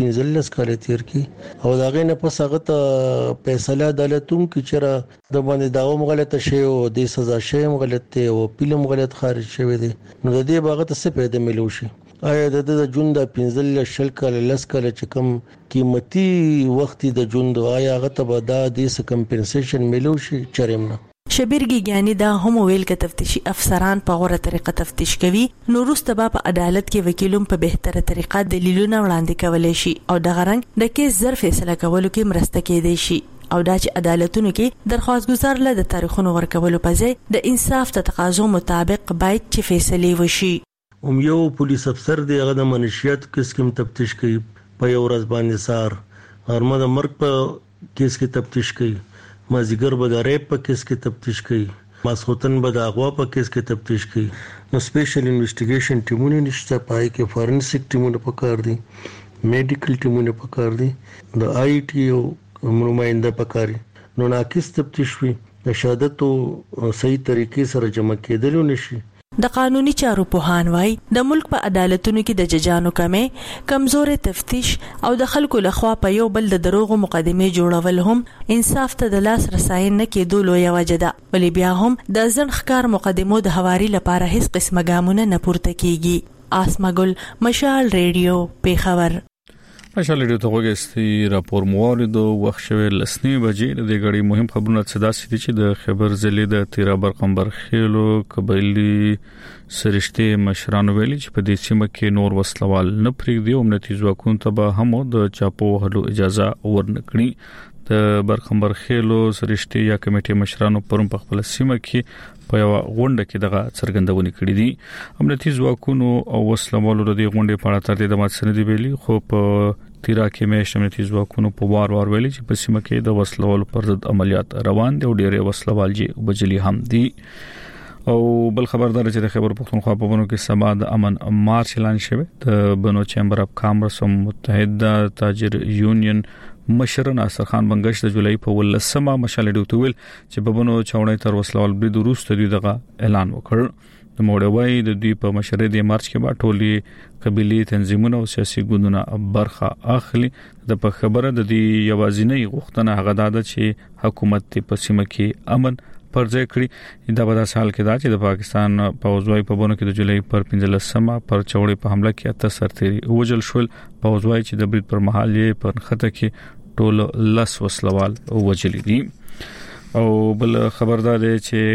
16 کال تیر کې او دا غي نه پس هغه ته فیصله عدالتوم کې چر د باندې داوم غلطه شی او د سزا شی غلطه او فلم غلط خارج شوی دی. نو د دې باغ ته څه پیدا ملو شي. آیا د جون د 15 شل کال لس کال چې کم قیمتي وخت د جون د آیا هغه ته به د کمپنسیشن ملو شي چرېم نه شبیر ګیګانی دا هم ویل ک تفتیشي افسران په غوړه طریقه تفتیش کوي نو وروسته په عدالت کې وکیلوم په بهتره طریقه دلیلونه وړاندې کولای شي او د غرنګ د کیس ظرف فیصله کولو کې مرسته کېدای شي او دا چې عدالتونو کې درخواست گزار له د تاریخونو ورکولو په ځای د انصاف ته تقاضا مطابق باید چې فیصله وشي. یو پولیس افسر دی هغه د منشیات کیس کې تفتیش کوي په یو ورځ باندې سار غرمه د مرګ په کیس کې تفتیش کوي مازیګر به د ریپ په کیس کې تفتیش کوي ماسخوتن به د اغوا په کیس کې تفتیش کوي نو سپیشل انویسټیګیشن ټیمونه نشته پای کې فورنسیک ټیمونه پکار دي میډیکل ټیمونه پکار دي د آی ټي او نماینده پکاري نو ناقص تفتیش وي د شهادت او صحیح طریقې سره جمع کېدل نشي. د قانوني چارو پوهان وای د ملک په عدالتونو کې د ججانو کمې کمزورې تفتیش او د خلکو لخوا په یو بل د دروغو مقدمه جوړول هم انصاف ته د لاس رساین نه کېدو لوی وجه ده ولې بیا هم د ځنخکار مقدمو د حواري لپاره هیڅ قسمه ګامونه نه پورته کیږي. آسما ګل مشال ریډیو پیښور. مشال ریډیو ته وګورئ راپور موارد وخت شوه لسنی بجې د غړي مهم خبرونه صدا سړي چې د خبر ضلع د تیرا برقمبر خېلو قبایلی سرشته مشرانو ویلي چې په دې سیمه کې نور وسلوال نه پریږدي او نتیجه ځواکونو ته به هم د چاپو هلو اجازه ورنکړي. د برقمبر خېلو سرشته یا کمیټې مشرانو پرم په خپل سیمه کې په یو غونډه کې دغه څرګندونه کړې دي. امنیتي ځواکونو او وسلوالو د دې غونډې په اړه تر دې د ماتسندې ویلي خو په تیرا کې مېشت امنیتي ځواکونو په وار ویلي چې په سیمه کې د وسلوالو پر ضد عملیات روان دي او ډېر وسلوال جې وبجلي هم دي. او بل خبردار چې د خیبر پختونخوا په بونو کې سبا د امن مارچ اعلان شوه. د بنو چیمبر اف کامرس او متحده تاجر یونین مشر ناصر خان بنگش د جولای په 18مه مشال ډوتویل چې په بنو چاونې تر وسلوال برید وروسته دغه اعلان وکړ. د موړوي د دوی په مشرۍ د مارچ کې با ټولي قبيلي تنظیمونه او سیاسي ګوندونه برخه اخلي. د په خبره د دې یوازینۍ غوښتنه هغه ده چې حکومت په سیمه کې امن پر ځای کړی. دا په سال کې دا چې د پاکستان پوځوي په بونو کې د جولای پر 15مه پر چوړې په حمله کې 8 سرتيري وجل شول. پوځوي چې د برید پر مهال یې پر خطه کې ټول لس وسلوال وجلي دي. او بل خبردار دی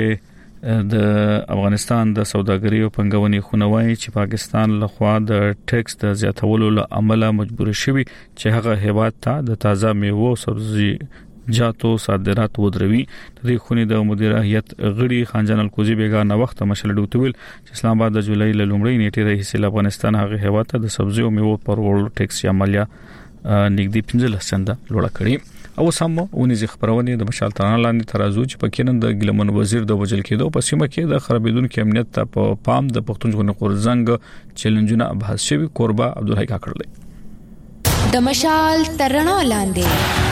چې د افغانستان د سوداګرۍ او پنګونې خونوي چې پاکستان لخوا د ټیکس د زیاتولو له عمله مجبور شوی چې هغه هیواد ته د تازه میوه او سبزي جاتو صادرات ودروي. د دې خونې د مدیر هیئت غړي خانجان الکوزي بیگانه وخت مشل ډوتویل چې اسلام آباد د جولای له لومړۍ نیټې راهیسې افغانستان هغه هیواد ته د سبزي او میوه پر وړلو ټیکس عملیه نګدي 15 چنده لوړه کړې. او سمو ونیزي خبرونه د مشال ترانه لاندې ترازو چې پکې نن د ګلمن وزیر د وجل کېدو په سیمه کې د خرابېدونکو امنیت ته په پام د پښتون ژغورنې قرزنګ چیلنجونه بحث شوی. قربا عبدالحی کا کړل د مشال ترانه لاندې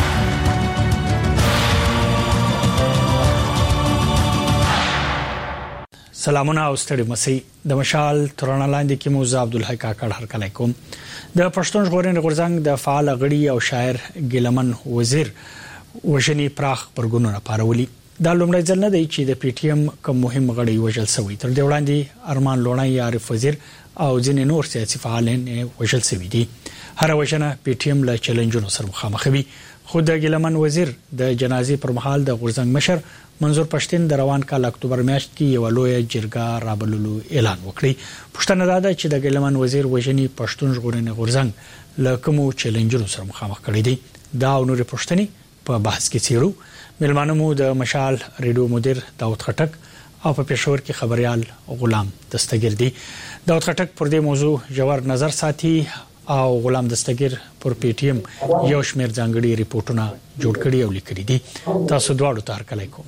سلامونه او ستړي مسي د مشال ترانه لاندې کې موزه عبدالحی کا کړ هر کله کوم د پښتون ژغورنې غورځنګ د فعال غړي او شاعر ګلمن وزیر وشنی پراخ پرګونو پارولي. دا لومړی ځل نه دی چې د پی ټی ایم کوم مهم غړي وژل شوی. تر دې وړاندې ارمان لونای عارف وزیر او ځینې نور سیاسي فعالین وژل شوی دي. هر وژنه پی ټی ایم له چیلنجونو سره مخامخ وي. خود د ګلمن وزیر د جنازې پر مهال د غورځنګ مشر منظور پښتين د روان کال اکتوبر میاشت کې یو لوی جرګه رابللو اعلان وکړي. پښتنه دا ده چې د ګلمن وزیر وژنی پښتون ژغورنې غورځنګ له کومو چیلنجونو سره مخامخ کړي دي. دا او نور پښتني په بحث کې چیرو ملمانو مو د مشال ریډیو مدیر داوود خټک او په پېښور کې خبريال غلام دستګر دي. داوود خټک پر دې موضوع جوړ نظر ساتي او غلام دستګر پر پی ټی ایم یو شمېر ځانګړي ریپورتونه جوړ کړي او لیکلي دي. تاسو دواړو ته هرکلی کوم.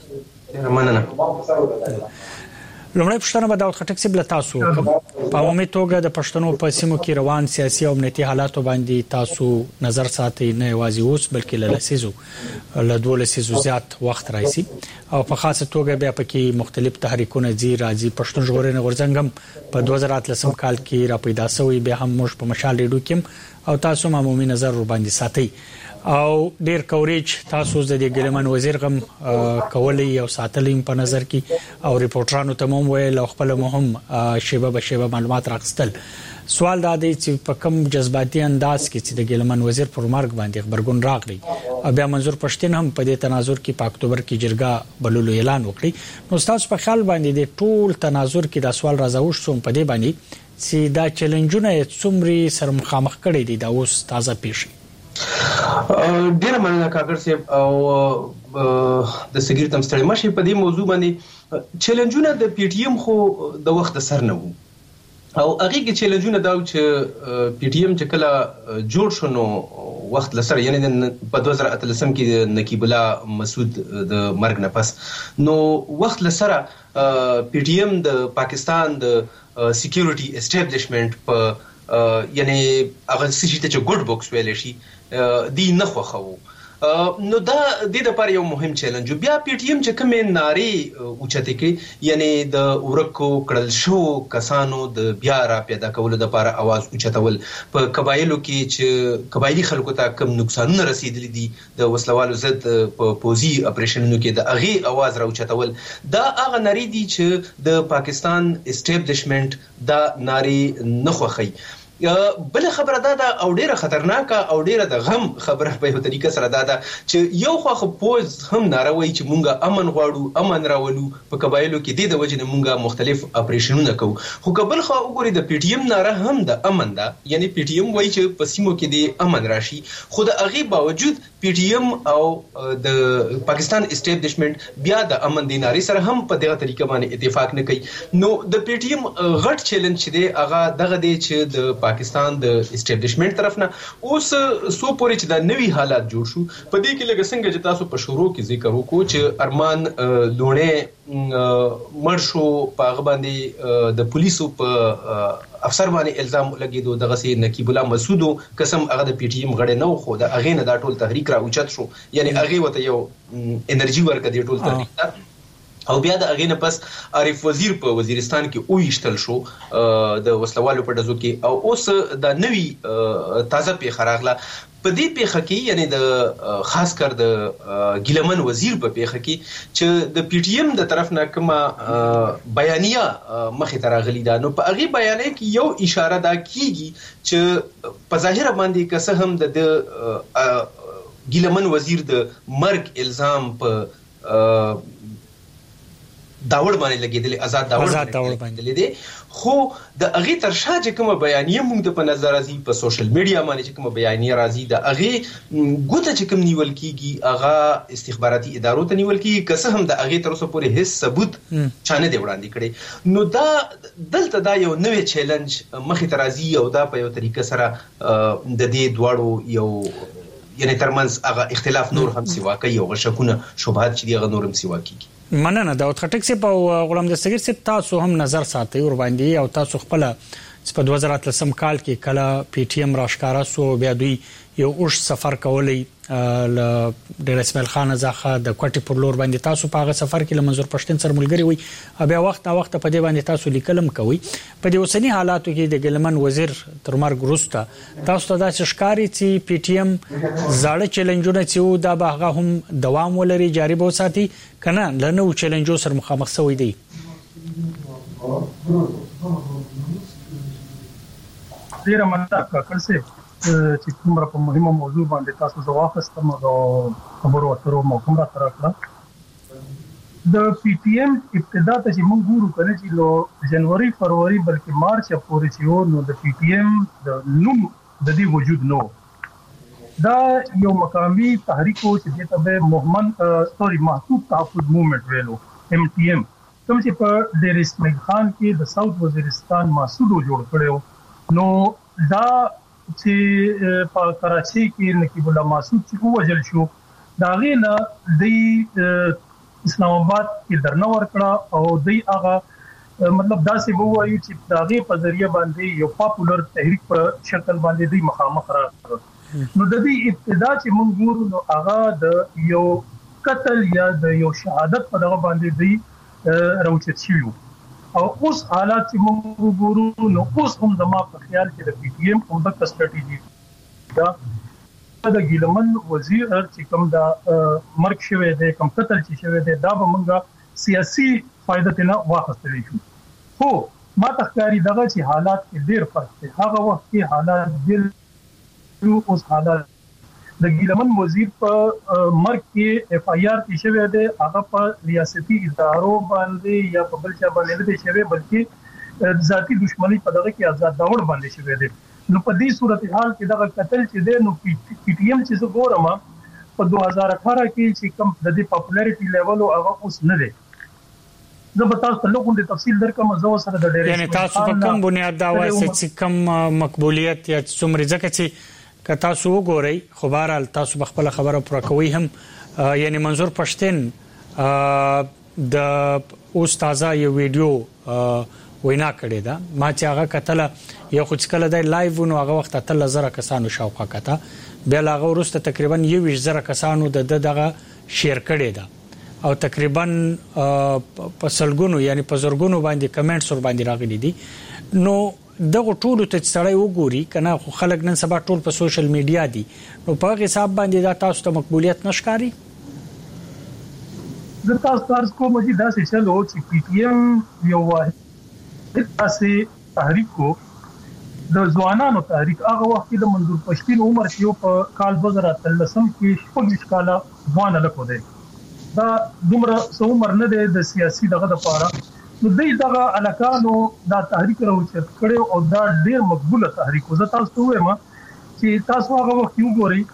لومړی پښتنه به داوود خټک سیب له تاسو په عمومي توګه د پښتنو په سیمو کې روان سیاسي او امنیتي حالات باندې تاسو نظر ساتي نه یوازې اوس بلکې له لسیزو له 2 لسیزو زیات وخت راځي او په خاصه توګه بیا پکې مختلف تحریکونه راځي. پښتون ژغورنې غورځنګ په 2013 کال کې را پیدا شوی بیا هم موږ په مشال ریډیو کې او تاسو عمومي نظر ور باندې ساتي. او ډیر کوریج تاسو د ګلمن وزیر غم کولې او ساتلیم په نظر کې او ریپورټرانو ته هم ویل او خپل مهم شیبه به شیبه معلومات راغستل. سوال دا دی چې په کوم جذباتي انداز کې چې د ګلمن وزیر پر مرګ باندې خبرګون راغلی او بیا منظور پښتين هم په دې تناظر کې په اکتوبر کې جرګه بلولو اعلان وکړي. نو تاسو په خیال باندې د ټول تناظر کې دا سوال راځوش سوم په دې باندې چې دا چیلنجونه څومره سره مخامخ کړي دي دا اوس تازه پیښ ډیر مننه کاکړ صاحب او د سګیر تم ستړي ماشي په دې موضوع باندې چیلنجونه د پی ټی ایم خو د وخت سر نه وو او هغه کې چیلنجونه دا چې پی ټی ایم چې کله جوړ شونو وخت لسر یعنی په 2013 کې نقیب الله مسعود د مرګ نه پس نو وخت لسر پی ټی ایم د پاکستان د سکیورټي اسټابلیشمنت په یعنی هغه چې ګډ بوکس ویل شي دی نه خوخو نو دا د لپاره یو مهم چیلنج بیا پی ټی ایم چې کومه ناری اوچته کې یعنی د ورکو کړل شو کسانو د بیا را پیدا کولو لپاره आवाज اوچتول په قبایلو کې چې قبایلی خلکو ته کم نقصانونه رسیدلي دي د وسلوالو ضد په پوزي اپریشنونو کې د اغه आवाज را اوچتول دا هغه ناری دي چې د پاکستان اسټابلیشمنت دا ناری نه خوخي. بل خبره دا او ډیره خطرناکه او ډیره د غم خبره په یو طریقه سره دا چې یو خو پوز هم ناروي چې مونږه امن غواړو امن راولو په قبایلو کې د وجه نه مونږه مختلف اپریشنونه کوو خو قبل خو وګوري د پی ټی ایم ناره هم د امن دا یعنی پی ټی ایم وایي چې په سیمو کې د امن راشي خو د هغه باوجود پی ټی ایم او د پاکستان اسټابلیشمنت بیا د امن د ناری سره هم په دغه طریقه باندې اتفاق نه کوي. نو د پی ټی ایم غټ چیلنج دی هغه دغه دی چې د پاکستان د اسټابلیشمنت طرف نه اوس سو پورې چې دا نوي حالات جوړ شو په دې کې لږ څنګه چې تاسو په شروع کې ذکر وکړو چې ارمان لونه مرشو په غباندې د پولیسو په افسر باندې الزام لګیدو دغه سي نقیب الله مسعود قسم هغه د پی ټی ایم غړي نه خو د اغه نه دا ټول تحریک را اوچت شو یعنی هغه وته یو انرژي ورکړه دی ټول تحریک او بیا د اغه نه پس عارف وزیر په وزیرستان کې او یشتل شو د وسلوالو په دزو کې او اوس د نوي تازه پیښه راغله په دې پیښه کې یعنی د خاص کر د ګلمن وزیر په پیښه کې چې د پی ټی ایم د طرف نه کومه بیانیه مخې ته راغلی دا نو په هغه بیانیه کې یو اشاره دا کیږي چې په ظاهر باندې که څه هم د ګلمن وزیر د مرګ الزام په داوړ باندې لګیدل آزاد داوړ باندې لیدې خو د اغه تر شاجه کوم بیانیه موږ د په نظر راځي په سوشل میډیا باندې چې کوم بیانیه راځي د اغه ګوته چې کوم نیول کیږي اغه استخباراتي ادارو ته نیول کیږي که څه هم د اغه تر اوسه پورې هیڅ ثبوت چانه دی وړاندې کړي نو دا دلته دا یو نوې چیلنج مخې ته راځي او دا په یو طریقه سره د دې دواړو یو یعنی ترمنځ هغه اختلاف نور هم سیوا کوي او شکونه شوبات چې هغه نور هم سیوا کوي. مننه داود خټک سي په غلام دستګیر سي تاسو هم نظر ساتي ور باندې او تاسو خپل په 2013 کال کې کله پی ټی ایم راشکارا سو بیا دوی یو اوش سفر کولی د اسماعیل خان زاخه د کوټي پر لور باندې تاسو په هغه سفر کې لمنظور پښتين سره ملګری وي بیا وخت په دې باندې تاسو لیکلم کوي په دې اوسنی حالاتو کې د ګلمن وزیر تر مرګ وروسته تاسو ته د ښکاری چې پی ټی ایم زاړه چیلنجونه چې دا به هم دوام ولري جاری به وساتي کنه لنو چیلنجو سره مخامخ شوی دی. ډیره مننه کاکړ صاحب چې کومه په مهمه موضوع باندې تاسو زواخستم او خبرو اترو موقع را کړل د پی ټی ایم ابتدا ته چې موږ ګورو کنه چې نو جنوري فروری بلکې مارچ پورې چې و نو د پی ټی ایم د نوم د دې وجود نو دا یو مقامی تحریک او چې ته محسوب تحفظ موومېنټ ویلو ایم ټی ایم کوم چې په ډیر اسماعیل خان کې د ساوث وزیرستان مسعود جوړ کړو نو دا چې په کراچي کې نقیب الله مسعود چې وژل شو دا غینه د اسلام آباد کې درنه ورکړه او د هغه مطلب دا څه وایي چې دا غي په ذریعہ باندې یو پاپولر تحریک په شکل باندې د مخامخ راغله نو د دې ابتدا چې موږ ګورو نو هغه د یو قتل یا د یو شهادت په دغه باندې دی راوچت شي او اوس حالات چې موږ ګورو نو اوس هم زما په خیال کې د پی ټی ایم هم د سټریټیجی دا د ګیلمن وزیر چې کوم دا مرګ شوی دی کوم قتل چې شوی دی دا به موږ سیاسي فائدې نه واخستلی شو خو ما تخکاری دغه چې حالات کې ډیر فرق دی هغه وخت کې حالات ډیر اوس حالات د ګیلمن وزیر په مرګ کې اف آی آر کې شوی دی هغه په ریاستي ادارو باندې یا په بل څه باندې نه شوی بلکې ذاتی دښمنی په دغه کې آزاد داور باندې شوی دی نو په دې صورتحال کې دغه قتل چې دی نو پی ټی ایم چې زه ګورم په 2018 کې چې کوم د دې پاپولارټي لیول هغه اوس نه دی زه به تاسو ته لږ تفصیل درکوم زه سره د ډېر یعنی تاسو په کوم بنیاد دا وایي چې کوم مقبولیت یا څومره ځکه چې که تاسو وګورئ خو بهرحال تاسو بخپل خبره پوره کوي هم یعنی منظور پښتين د اوس تازه یو ویډیو وینا کړی دا ما چې هغه کتله یو خو چې کله د لایو نو هغه وخت 3000 کسانو شاوخوا کته بیا هغه ورسته تقریبا 20000 کسانو دغه شیر کړی دا او تقریبا په سلګونو یعنی په زرګونو باندې کمنټس ور باندې راغلي دي نو دغه ټول ته سړی وګوري کنه خو خلک نن سبا ټول په سوشل میډیا دي نو په حساب باندې دا تاسو ته مقبولیت نشکاري د تاسو تاسو کوم چې دا څه چلو چې پی ټی ایم یو واحد تاسو تحریک کو د ځوانانو تحریک هغه وخت کې د منظور پښتين عمر کې په کال 2013 کې شپږ کاله ځوان لکو دی دا دومره عمر نه دی د سیاسي دغه لپاره نو دغه علاقانو دا تحریک راوچت کړو او دا ډیر مقبوله تحریک وزه تاسو وایم چې تاسو هغه وخت وګورئ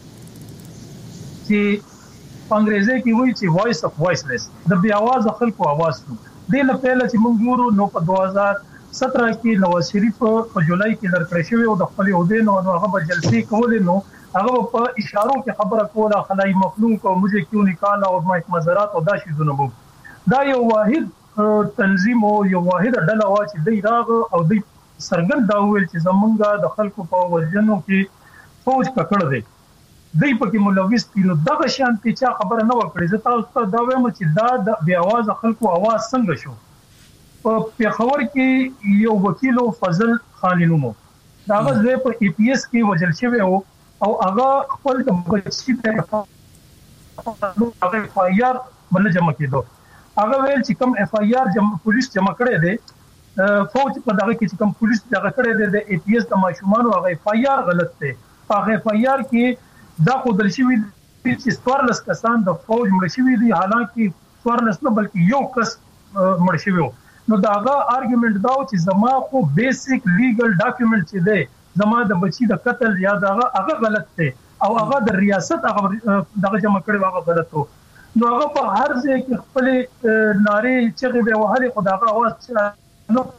چې انګریزي کې وایي چې وایس اف وایسلیس د بیا आवाज خلکو आवाज نو دله پهله چې موږ ګورو نو په 2017 کې نواز شریف په جولای کې درکړی شوی او د خپل عہده نو هغه په جلسې کولې نو هغه په اشارو کې خبره کوله خلای مخلوق او مجھے کیوں نکالا او ما مزارات او دا شیزونه وو دا یو واحد تنظیم او یو واحد ډله وا چې دی راغ او دی سرګند دا ویل چې زمونږه د خلکو په وجنو کې فوج پکړ دی دای په کې ملوث دي نو دغه شانتي چې خبره نه وکړي زه تاسو ته دا وایم چې دا د بیا आवाज خلکو आवाज څنګه شو په پیښور کې یو وکیل فضل خان نومو دا غوښه په ای پی ایس کې وجل شوی او هغه خپل د بچی ته هغه اف آی آر باندې جمع کړو هغه ویل چې کوم اف آی آر پولیس جمع کړی دی فوج په دغه کې کوم پولیس دغه کړی دی د ای پی ایس د ماشومان هغه اف آی آر غلط دی هغه اف آی آر کې دا خو د شوی چې 14 کسان د فوج مړ شوی دي حالانکه 14 نه بلکې یو کس مړ شوی نو داغه آرګومنت دا چې زما خو بیسیک لیګل ډاکومنت چې دی زما د بچی د قتل یا هغه غلط دی او هغه د ریاست هغه دغه جمع کړي هغه غلط وو نو هغه په هر ځای کې خپل نارې چې به وهلي خدای आवाज نو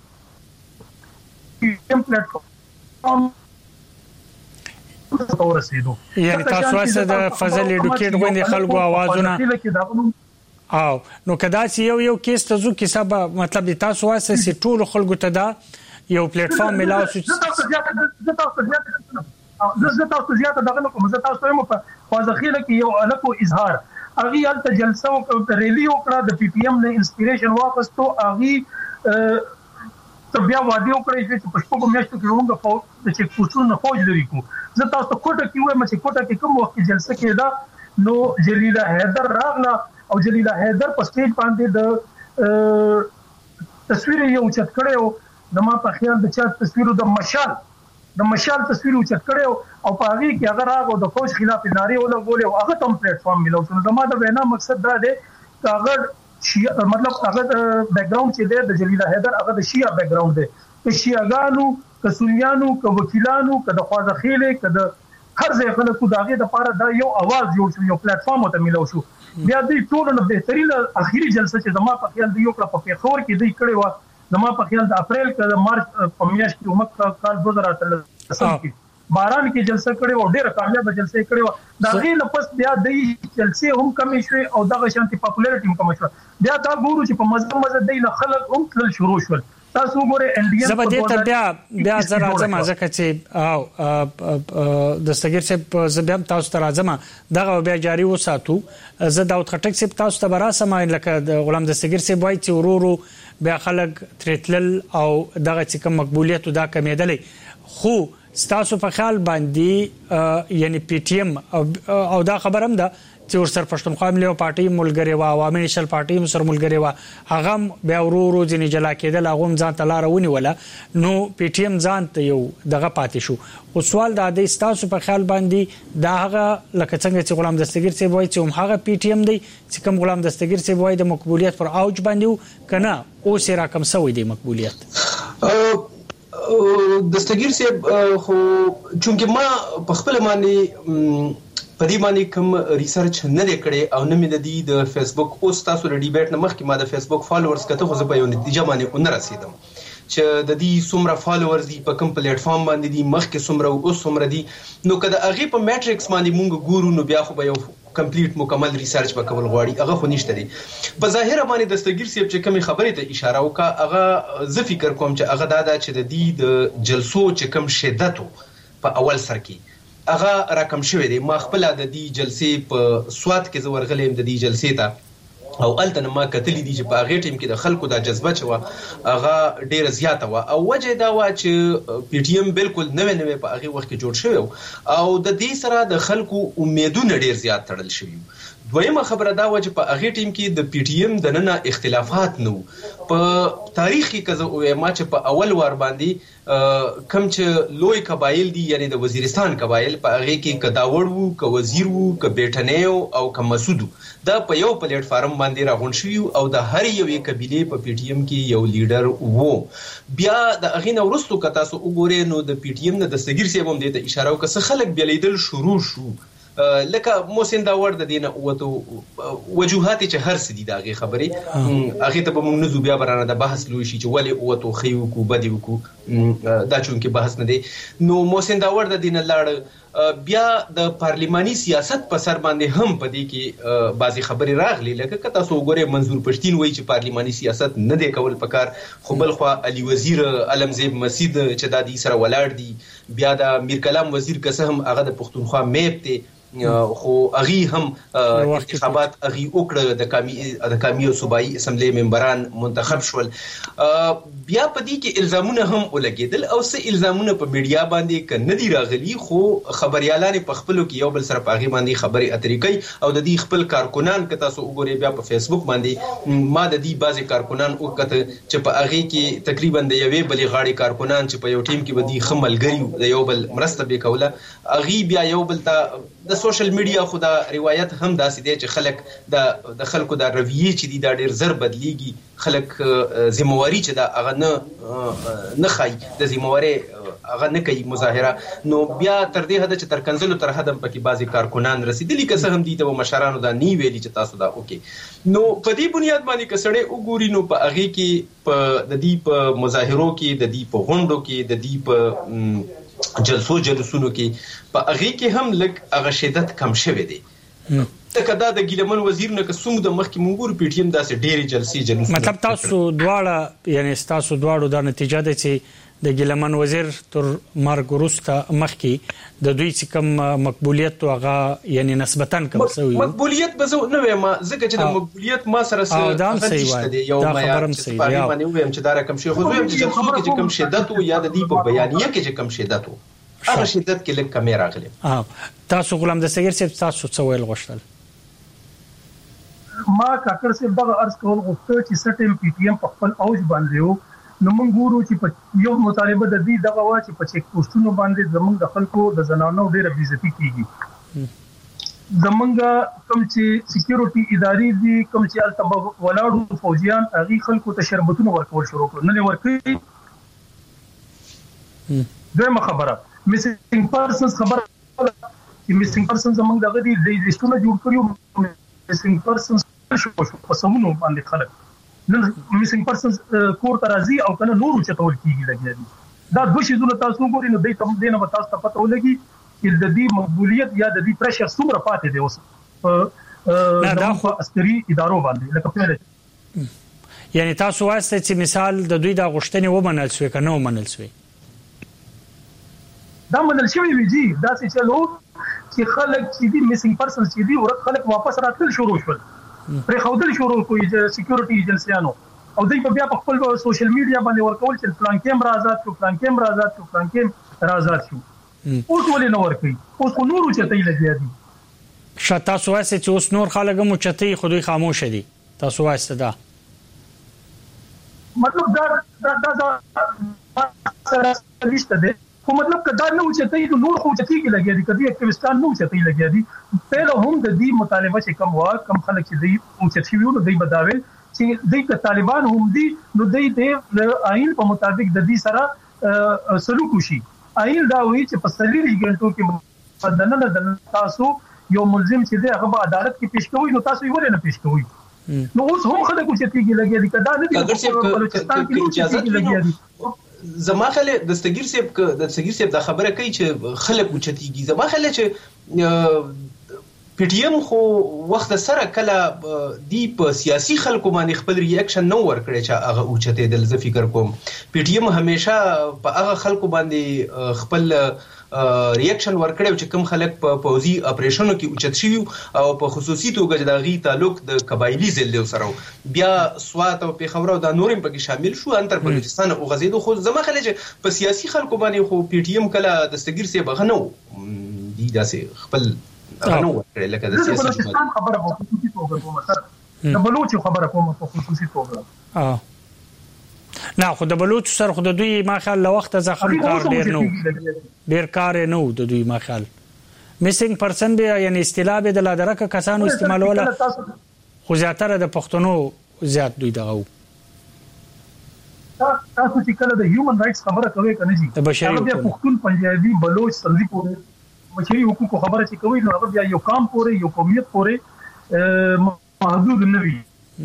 ټمپلیټ کوم یعنی تاسو واسه د فضل اډوکیټ غوندي خلکو आवाजونه او نو کدا چې یو کیس ته زو کیسه به مطلب تاسو واسه سي ټول خلکو ته دا یو پلیټ فارم ملاو شو زه تاسو زیاته دغه کوم زه تاسو هم په خوازخیله کې یو الکو اظهار اغي الته جلسه او ریلی وکړه د پی ټی ایم نه انسپیریشن واپس تو اغي بیا وادي وکړي چې په شپږ میاشتو کې موږ په د چک پوسټونو فوج لري کو زه تاسو ته کوټه کې وایم چې کوټه کې کوم وخت جلسه کېده نو جلیلا حیدر راغله او جلیلا حیدر په سټیج باندې د تصویر یو چت کړو د ما په خیال د چا تصویر د مشال تصویر او چت کړو او په هغه کې هغه راغو د فوج خلاف نارې ولګولې او هغه تم پلیټ فارم ملو شو زما د وینا مقصد دا دی چې هغه مطلب هغه بیک گراوند چې دی د جلیلا حیدر هغه د شیعه بیک گراوند دی چې شیعاګانو کسونیانو ک وکیلانو ک د خوازخیله ک د هر ځای خلکو داغه د پاره دا یو आवाज جوړ شو یو پلیټ فارم ته ملو شو بیا دې ټول نو بهترینه اخیری جلسه چې زما په خیال دی یو کړه په پیښور کې دی کړي و زما په خیال د اپریل ک د مارچ په میاشت کې مکه کال 2013 کې باران کې جلسه کړي و ډېر کامیاب جلسه کړي و دا غي نفس بیا د جلسه هم کمی شوي او دغه شانتي پاپولارټي هم کم شو بیا دا ګورو چې په مزه دی نه خلک هم تل شروع شول تاسو ګوره انډین زبدې ته بیا زرا اعظم ځکه چې او د استګر صاحب زبم تاسو ته راځم دغه بیا جاری وساتو زه داوود خټک صاحب تاسو ته براسه لکه د غلام د استګر صاحب وایي چې ورورو بیا خلک ترتل او دغه چې کوم مقبولیت دا کمیدلې خو ستاسو په خیال باندې یعنی پی ټی ایم او دا خبرم ده چې ورسره پښتونخوا ملي پارټي ملګری و عوامي نشل پارټي سره ملګری و هغه بیا ورو ځنې جلا کېدل هغه ځان ته لار ونیوله نو پی ټی ایم ځان ته یو دغه پاتې شو او سوال دا دی ستاسو په خیال باندې دا هغه لکه څنګه چې غلام دستگیر سی وایي چې هغه پی ټی ایم دی چې کوم غلام دستگیر سی وایي د مقبولیت پر اوج باندې کنه او سره کم سوي دی مقبولیت دستگیر سی خو چونکه ما په خپل باندې پدې باندې کوم ریسرچ نه کړی او نه مې د دې د فیسبوک او تاسو د ډیبیټ نه مخکې ما د فیسبوک فالوورز کته خو زه په یو نتیجه باندې نه رسیدم چې د دې څومره فالوورز دي په کوم پلیټ فارم باندې دي مخکې څومره او څومره دي نو کله هغه په میټریکس باندې مونږ ګورو نو بیا خو به یو کمپلیټ مکمل ریسرچ وکول غواړي هغه خو نشته دي په ظاهر باندې دستگیر سیب چې کوم خبرې ته اشاره وکا هغه زه فکر کوم چې هغه دا چې د دې د جلسو چې کوم شدت په اول سر کې هغه رقم شوی دی ما خپل د دې جلسې په سواد کې زور غلیم د دې جلسې ته او الته ما کتلې دي چې په هغه ټیم کې د خلکو د جذبه چوا هغه ډیره زیاته و او وجه دا و چې پی ټی ایم بالکل نوې په هغه وخت کې جوړ شوی او د دې سره د خلکو امیدونه ډیر زیات تړل شوی دویمه خبره دا و چې په هغه ټیم کې د پی ټی ایم د نن اختلافات نو په تاریخ کې کزه او ما چې په اول وار باندې کم چې لوی قبایل دي یعنی د وزیرستان قبایل په هغه کې کداوړ وو ک وزیر وو ک بیٹنیو او ک مسعود دا په یو پلیټ فارم باندې راغون شو او د هر یوې قبيله په پی ټی ایم کې یو لیډر وو بیا د اغینه ورستو کتا سو وګورې نو د پی ټی ایم نه د دستگیر سیب هم د اشاره وکړه خلک بیا لیدل شروع شو لکه موسین دا ورد دینه اوته وجوهات چې هر څه دي داغه خبره هغه ته به موږ نزو بیا برانه د بحث لوي شي چې ولی اوته خيو کو بدی وکو دا چونکه بحث نه دی نو موسین دا ورد دینه لاړ بیا د پارلیماني سیاست په سر باندې هم پدې کې بازي خبري راغلي لکه کته سو ګوره منظور پښتين وایي چې پارلیماني سیاست نه دی کول پکار خو بل خو علي وزیر علمزیب مسجد چې د دې سره ولاړ دي بیا د میر کلام وزیر کسه هم هغه د پښتونخوا میپ ته خو اغي هم انتخابات اغي وکړه د کامی او صوبایي اسمبلی ممبران منتخب شول بیا پدې کې الزامونه هم ولګیدل او څه الزامونه په میډیا باندې ک ندي راغلي خو خبريالان په خپلو کې یو بل سره پاغي باندې خبري اترې کوي او د دې خپل کارکونان ک تاسو وګورئ بیا په فیسبوک باندې ما د دې بعضي کارکونان او کته چې په اغي کې تقریبا د یوې بلې غاړي کارکونان چې په یو ټیم کې بدی خملګری د یو بل مرسته به کوله اغي بیا یو بل ته د سوشل میډیا خو دا روایت هم داسې دی چې خلک د خلکو د رویه چې دی دا ډیر زر بدلیږي خلک ذمہواری چې دا هغه نه خای د ذمہواری هغه نه کوي مظاهره نو بیا تر دې حد چې تر کنزلو تر حد پکې بازي کارکونان رسیدلی که څه هم دي ته مشرانو دا نی ویلي چې تاسو دا اوکي نو په دې بنیاد باندې کسړې وګوري نو په هغه کې په د دې په مظاهرو کې د دې په غونډو کې د دې په جلسونو کې په هغه کې هم لږ هغه شدت کم شوه دی تکدا د ګیلمن وزیر نه کوم د مخکې مونږ پی ټی ایم داسې ډېری جلسې مطلب تاسو دواړه یعنی تاسو دواړو د نتیجه ده چې د ګیلمن وزیر تر مرګ وروسته مخکې د دوی چې کوم مقبولیت هغه یعنی نسبتاً کم شوی مقبولیت به زه نه وایم ځکه چې د مقبولیت ما سره سره یو معیار چې په باندې وایم چې دا رقم شي خو دوی چې څوک چې کم شدت او یا د دې په بیانیه کې چې کم شدت هغه شدت کې لږ کم راغلی تاسو غلام دستگیر صاحب تاسو څه ویل غوښتل ما کاکر صاحب دغه ارز کول غوښته چې سټیم پی ټی ایم په خپل اوج باندې وو نو موږ ګورو چې په یو مطالبه د دې دغه وا چې په چیک پوسټونو باندې زموږ د خلکو د زنانو ډېره بیزتی کیږي زمونږ کوم چې سکیورټي ادارې دي کوم چې التبا ولاړو فوجیان هغه خلکو ته شربتونه ورکول شروع کړل نه ورکړي دغه خبره میسنګ پرسنز خبره چې میسنګ پرسنز زمونږ دغه دي لیستونه جوړ کړیو میسنګ پرسنز شو په سمونو باندې خلک نن میسنګ پرسنز کور ترازی او کنه نور چتول کیږي لګي دا دوه شیزونه تاسو ګورئ نو د تم دینه تاسو ته پته ولګي چې د دې مقبولیت یا د دې پرشر څومره پاتې دی اوس دا عسکري ادارو باندې لکه پیل یعنی تاسو واسطه چې مثال د دوی د غشتنې ومنل شوی کنه ومنل شوی دا منل شوی ویجی دا چې چلو چې خلک چې دي میسنګ پرسنز چې دي ورته خلک واپس راتل شروع شول پر خودل شروع کوي چې سکیورټي ایجنسیانو او دوی په بیا په خپل سوشل میډیا باندې ورکول چې پلان کیمرا آزاد شو پلان کیمرا آزاد شو پلان کیم راځات شو اوس ولې نو ورکي اوس کو نور چتې لګیا دي شتا سواسه چې اوس نور خلک مو چتې خودي خاموش دي تاسو واسه دا مطلب دا سره لسته ده خو مطلب کدا نو چتې نور خو چتې کې لګیا دي کدي اکټیویستان نو چتې لګیا دي په هم د دې مطالبه چې کم وا کم خلک چې دی او چتې ویو نو دی بداوي چې د طالبان هم دي نو د آئین په مطابق د دې سره سلوک وشي آئین دا وایي چې په 30 غنټو کې بدنه د تاسو یو ملزم چې دی هغه عدالت کې پیش کوي نو تاسو یې ولې نه پیش کوي نو اوس هم خلک چې تیږي لګي دي کدا نه دي بلوچستان کې اجازه لګي دي زما خله د دستګیر صاحب د خبره کوي چې خلک وچتيږي زما خله چې پی ټی ایم خو وخت سره کله دی په سیاسي خلکو باندې خپل ریاکشن نو ورکړي چې هغه اوچته دل ز فکر کوم پی ټی ایم همیشه په هغه خلکو باندې خپل ریاکشن ورکړي چې کوم خلک په پوزي اپریشنو کې اوچت شي او په خصوصي توګه د غي تعلق د قبایلی ضلع سره بیا سوات او پیښور او د نورم پکې شامل شو انتر بلوچستان او غزیدو خو زما خلک په سیاسي خلکو باندې خو پی ټی ایم کله دستګیر صاحب غنو دی داسې خپل نو ورکړي لکه د سیاسي خبره په خصوصي توګه کوم سره د بلوچ خبره کوم په خصوصي توګه نه خو د بلوچ سره خو د دوی ما خیال له وخت ځخم کار ډیر کار نه د دوی ما خیال میسنګ پرسن به یعنی اصطلاح به د لادرکه کسانو استعمالوله خو زیاتره د پښتنو زیات دوی دغه تاسو چې کله د هیومن رائټس خبره کوي کنه جی د بشري پښتون پنجابي بلوچ سندي پورې بشري حقوق خبره چې کوي نو هغه بیا یو کام پورې یو قومیت پورې محدود نه وي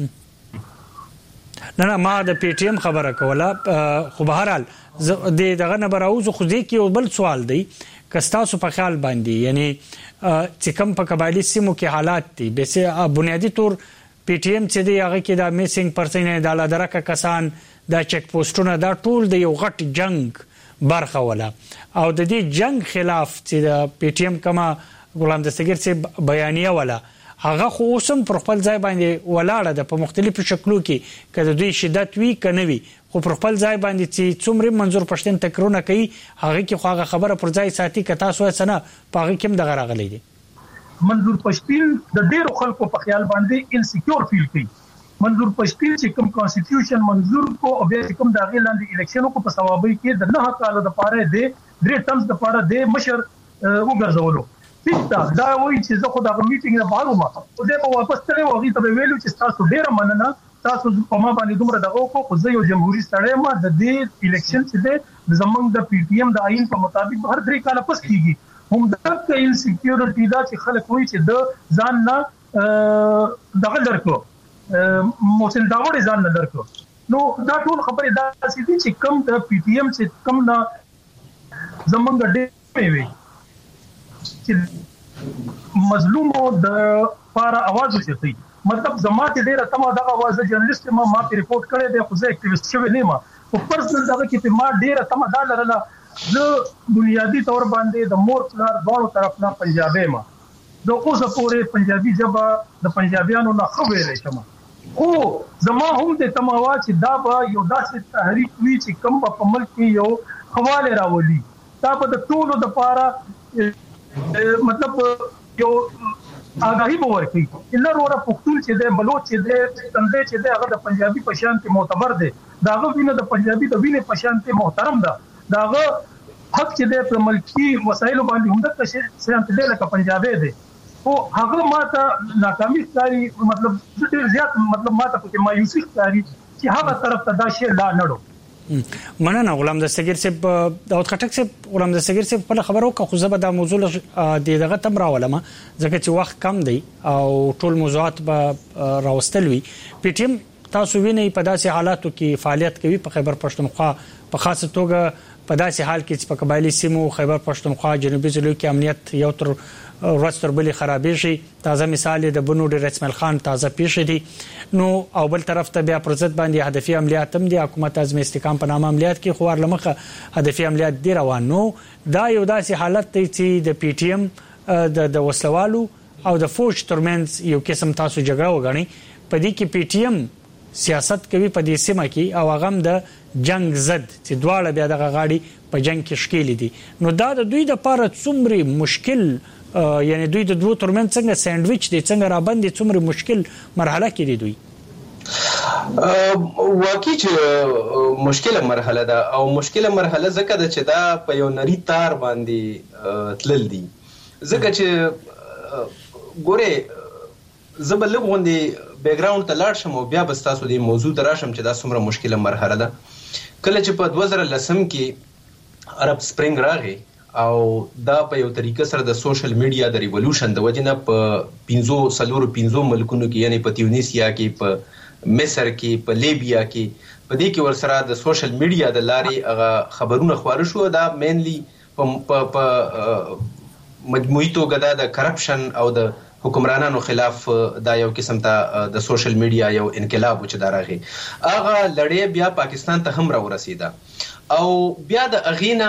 نه ما د پی ټی ایم خبره کوله خو به هر حال دغه نه براوز خو ځکه یو بل سوال دی کستاسو په خیال باندې یعنی چې کوم په قبایلی سیمو کې حالات دي به سه بنیادی طور پی ټی ایم چې دی هغه کې دا میسنګ پرسن د لادرکه کسان دا چک پوسټونه دا ټول د یو غټ جنگ برخه ولا او د دې جنگ خلاف چې د پی ټی ایم کما غلام دستګیر سے بیانیه ولا هغه خو اوسم پر خپل ځای باندې ولاړه د په مختلفو شکلو کې کله دوی شدت وی کنه وی خو پر خپل ځای باندې چې څومره منظور پښتون تکرونه کوي هغه کې خو هغه خبره پر ځای ساتي کتا سو سنه پاغه کوم دغه راغلی دي منظور پښتون د ډیرو خلکو په خیال باندې انسیکیور فیل کوي منظور پښتون چې کوم کانسټیټیوشن منظور کو او بیا کوم د غیلاندې الیکشنونو کو په ثوابي کې د 9 کال د پاره د 3 ټرمز د پاره د مشر وګرځولو ټیکتا دا وایي چې زه خو د میټینګ نه بهر ومه او زه په واپس تلې وغي ته ویلو چې تاسو ډیره مننه تاسو په ما باندې دومره دغه کو خو زه یو جمهوریت سره ما د دې الیکشن چې د زمنګ د پی ټی ایم د آئین په مطابق هر 3 کال پس کیږي هم د انسیکیورټی دا چې خلک وایي چې د ځان نه دغه درکو موسن داوړ ځان نه درکو نو دا ټول خبره دا چې کم د پی ټی ایم چې کم نه زمنګ ډېر وي چې مظلومو د پاره आवाज وشتي مطلب زماته ډیره تمه دغه आवाज جرنالست ما په ریپورت کړی دی خو زه اکټیویست شوی نه ما او پرسنل دغه کې ما ډیره تمه دا لرله زه بنیادی تور باندې د مور پلار دوه طرف نه پنجابي ما د اوسه پورې پنجابي ژبه د پنجابیانو نه خو ویلې شمه خو زما هم د تموا چې دا به یو داسې تحریک وی چې کوم په ملک کې یو حواله راولي دا په ټولو د پاره مطلب یو آگاهی به ورکړي چې نور وره پښتون چې د بلوچ چې د تندې چې د هغه د پنجابي پشان کې معتبر دي داغه وینه د پنجابي د وینه پشان کې محترم ده داغه حق چې د ملکی وسایل باندې هم د شان ته لکه پنجابي دي او هغه ماته ناکامي ښکاری مطلب ډېر زیات مطلب ماته په مایوسي ښکاری چې هغه طرف ته دا شی لا نړو مننه غلام دستګیر صاحب داود خټک صاحب غلام دستګیر صاحب په خبرو کې خو زبر د موضوع دغه تم راولم ځکه چې وخت کم دی او ټول موضوعات به راوستل وي پی ټی ایم تاسو وینئ په داسې حالاتو کې فعالیت کوي په خیبر پښتونخوا په خاصه توګه په داسې حال کې چې په قبایلی سیمو خیبر پښتونخوا جنوبي ضلعو کې امنیت یو تر ورستر بلی خرابې شي تازه مثال د بنو ډیر اسماعیل خان تازه پیښ دي نو او بل طرف ته بیا پرځت باندې هدفي عملیات هم دي حکومت اعظم استحکام په نامه عملیات کې خوار لمخه هدفي عملیات دی روان نو دا یو داسې حالت دی چې د پی ټی ایم د وسلوالو او د فوج ترمنځ یو قسم تاسو جګړه وګڼي په دې کې پی ټی ایم سیاست کوي په دې سیمه کې او هغه د جنگ ضد چې دواړه بیا د غاړي په جنگ کې شکیل دي نو دا د دوی د لپاره څومره مشکل یعنی دوی د دوه ترمن څنګه سانډویچ دي څنګه رابندې څومره مشکل مرحله کې دي دوی واقعي چې مشکله مرحله ده او مشکله مرحله ځکه ده چې دا په یو نری تار باندې تلل دي ځکه چې ګوره زه به لږ غوندې بیک ګراوند ته لاړ شم او بیا به ستاسو د موضوع ته راشم چې دا څومره مشکله مرحله ده کله چې په 2010 کې عرب سپرینګ راغی او دا په یو طریقه سره د سوشل میډیا د ریولوشن د وجنه په 5 ملکونو کې یعنی په تیونیسیا کې په مصر کې په لیبیا کې په دې کې ورسره د سوشل میډیا د لارې هغه خبرونه خبره شو دا مینلی په مجموعي توګه د کرپشن او د حکمرانانو خلاف دا یو قسم ته د سوشل میډیا یو انقلاب چې دا راغی هغه لړۍ بیا پاکستان ته هم راورسیده او بیا د اغینا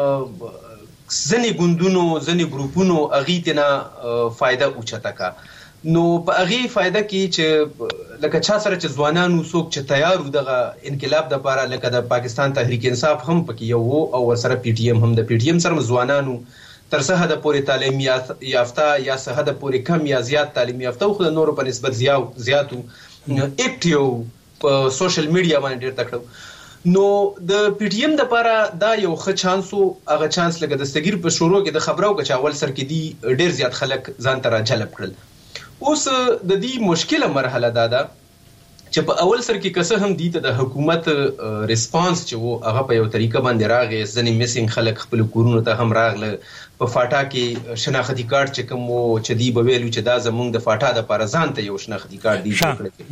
ځنې ګوندونو ځنې ګروپونو اغیتنا فائدہ اوچته کا نو په اغي فائدہ کې چې لکه چا سره چې ځوانانو څوک چې تیار دغه انقلاب د لپاره لکه د پاکستان تحریک انصاف هم پکې یو او ورسره پی ټی ایم هم د پی ټی ایم سره ځوانانو تر څه حد پورې تعلیم یافته یا څه حد پورې کم یا زیات تعلیم یافته خو د نورو په نسبت زیاتو اکټیو په سوشل میډیا باندې ډیر تکړه نو د پی ټی ایم د لپاره دا یو ښه چانس او هغه چانس لکه د دستګیر په شروع کې د خبرو کې اول سر کې دی ډیر زیات خلک ځان ته راجلب کړل اوس د دې مشکله مرحله ده چې په اول سر کې کسه هم دي ته د حکومت ریسپانس چې وو هغه په یو طریقه باندې راغی ځنې میسنګ خلک خپل کورونو ته هم راغله په فاټا کې شناختی کارت چې کوم چې دی به ویلو چې دا زمونږ د فاټا د لپاره ځان ته یو شناختی کارت دی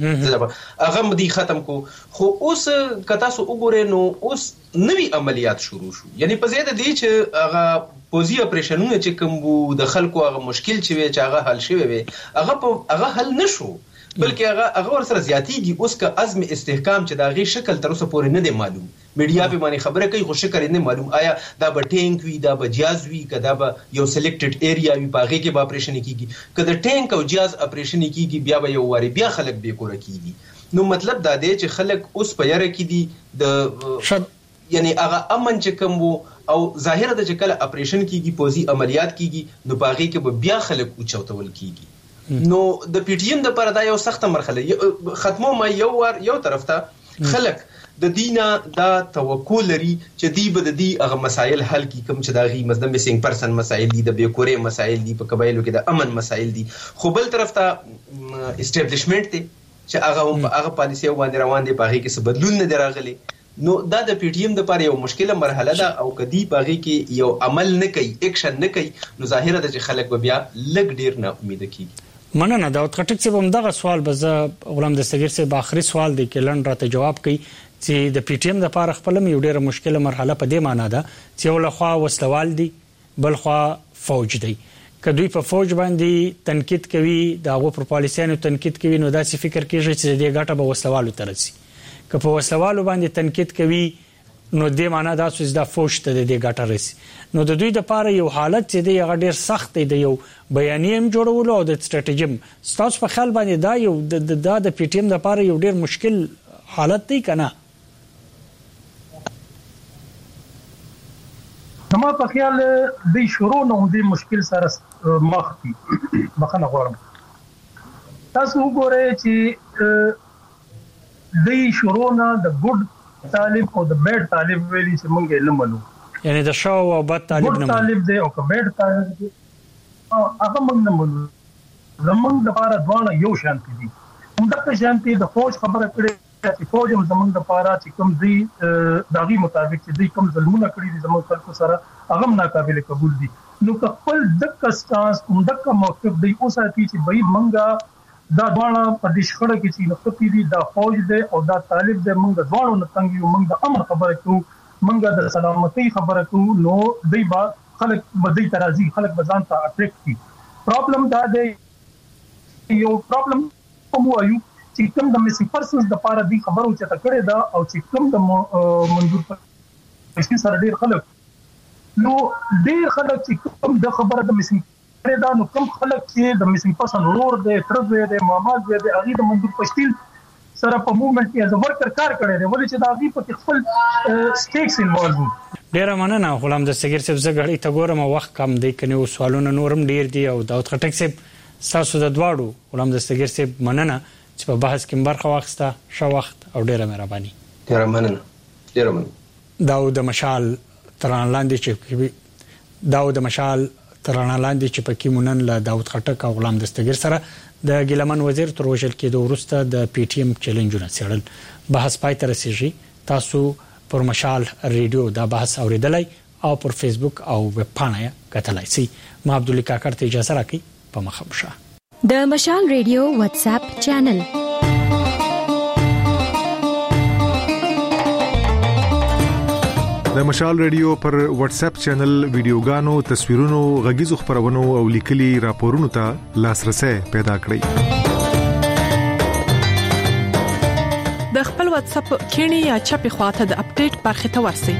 هغه مدي ختم کو خو اوس کتا سو وګورئ نو اوس نوی عملیات شروع شو یعنی په زیاده دی چې هغه پوزي اپریشنونه چې کوم د خلکو هغه مشکل چې وي چې هغه حل شوی وي هغه حل نشو بلکې هغه ورسره زیاتیږي اوس که عزم استحکام چې دا غي شکل تر اوسه پورې نه دی معلوم میډیا په باندې خبره کوي خو شکل نه معلوم آیا دا به ټینک وي دا به جاز وي کدا به یو سلیکټډ ایریا وي باغې کې به اپریشن کیږي کدا ټینک او جاز اپریشن کیږي بیا به یو واري بیا خلک به کور کیږي نو مطلب دا دی چې خلک اوس په یاره کې دي د یعنی هغه امن چې کوم او ظاهر د چې کله اپریشن کیږي پوزي عملیات کیږي نو باغې کې به بیا خلک اوچوتول کیږي نو د پی ټی ایم د لپاره دا یو سخته مرحله ختمو ما یو طرف ته خلک د دینه دا توقع لري چې دی به د دې هغه مسایل حل کی کوم چې دا غي مثلا میسنګ پرسن مسایل دي د بیکورې مسایل دي په قبایلو کې د امن مسایل دي خو بل طرف ته اسټابلیشمنت ته چې هغه پالیسي باندې روان دي په هغه کې څه بدلون نه دراغلي نو دا د پی ټی ایم د لپاره یو مشکله مرحله ده او کدی باغی کې یو عمل نه کوي اکشن نه کوي نو ظاهره ده چې خلک بیا لګ ډیر نه امید کیږي مننه دا خټک چې هم دغه سوال به زه غلام دستګیر سے باخري سوال دی کې لن راته جواب کوي چې د پی ټی ایم د لپاره خپل یو ډیره مشکله مرحله په دې معنی ده چې ولخوا وسلوال دي بلخوا فوج دی کدوې په فوج باندې تنقید کوي داغه پر پالیسیانو تنقید کوي نو دا څه فکر کیږي چې دې ګټه به وسلوالو ترسي که په وسلوالو باندې تنقید کوي نو دې معنی دا چې دا فوج ته دې ګټه رسي نو د دوی د لپاره یو حالت چې دی هغه ډیر سخت دی یو بیانیم جوړولو او د استراتیژیم ستاسو په خیال باندې دا یو د پی ټی ایم د لپاره یو ډیر مشکل حالت دی کنه زما په خیال د شروع نو د مشکل سره مخ دي مخنه غواړم تاسو وګورئ چې د شروع نه د ګډ طالب او د بیډ طالب ویلي چې مونږ نه منو یعنی د شاو او بد طالب نه طالب دی او که بیډ طالب دی هغه مونږ نه منو زمونږ د لپاره دواړه یو شان دي همدغه شان دي د فوج خبره کړې چې فوج هم زمونږ د لپاره چې کوم دی داغي مطابق چې دی کوم ظلمونه کړی دي زمونږ خلکو سره هغه ناقابل قبول دي نو خپل دغه سټانس همدغه موقف دی اوسه چې به مونږه دا دواړه په دې شخړه کې چې نقطې دي دا فوج دی او دا طالب دی موږ دواړو نه تنګ یو موږ د امر خبره کوو موږ د سلامتۍ خبره کوو نو دوی با خلک بدی ترازی خلک بزان ته اټریکټ کی پرابلم دا دی یو پرابلم کوم وایو چې کوم د میسنګ پرسنز د لپاره دی خبرو چې تکړه دا او چې کوم د منظور پښتون سره ډیر خلک نو ډیر خلک چې کوم د خبره د میسنګ دا نو کوم خلک چې د میسنګ پرسن ورور دی تر دی ماماز دی هغه د منظور پښتون سره په موومېنټ کې از ورکر کار کړی دی ولې چې دا غي په خپل سټیکس انوالو. ډیره مننه غلام دستګیر صاحب. زه غړي ته ګورم وخت کم دی کني او سوالونه نورم ډیر دي او داود خټک صاحب تاسو د دواړو غلام دستګیر صاحب مننه چې په بحث کې برخه واخسته. شو وخت او ډیره مهرباني. ډیره مننه. داود مشال ترانلاندې چې پکې مونن له داود خټک او غلام دستګیر سره د ګیلمن وزیر تر وژل کېدو وروسته د پی ټی ایم چیلنجونه څېړل. بحث پای ته رسیږي. تاسو پر مشال ریډیو دا بحث اوریدلای او پر فیسبوک او ویب پاڼه کتلای شئ. ما عبدالله کاکړ ته اجازه راکړئ. په مخه مشه. د مشال ریډیو واتس اپ چینل. د مشال ریډیو پر واتس اپ چینل ویډیوګانو، تصویرونو، غږیزو خبرونو او لیکلي راپورونو ته لاسرسي پیدا کړئ. د خپل واتس اپ کینی یا چپی خواته د اپډیټ برخه ته ورسئ.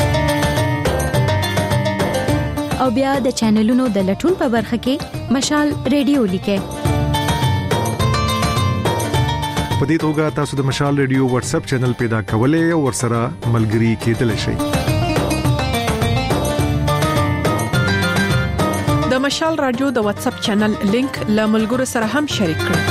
او بیا د چینلونو د لټون په برخه کې مشال ریډیو لیکئ. په دې توګه تاسو د مشال ریډیو واتس اپ چینل پیدا کولای او ورسره ملګري کېدلی شئ. د مشال رادیو د واتس اپ چینل لینک له ملګرو سره هم شریک کړئ.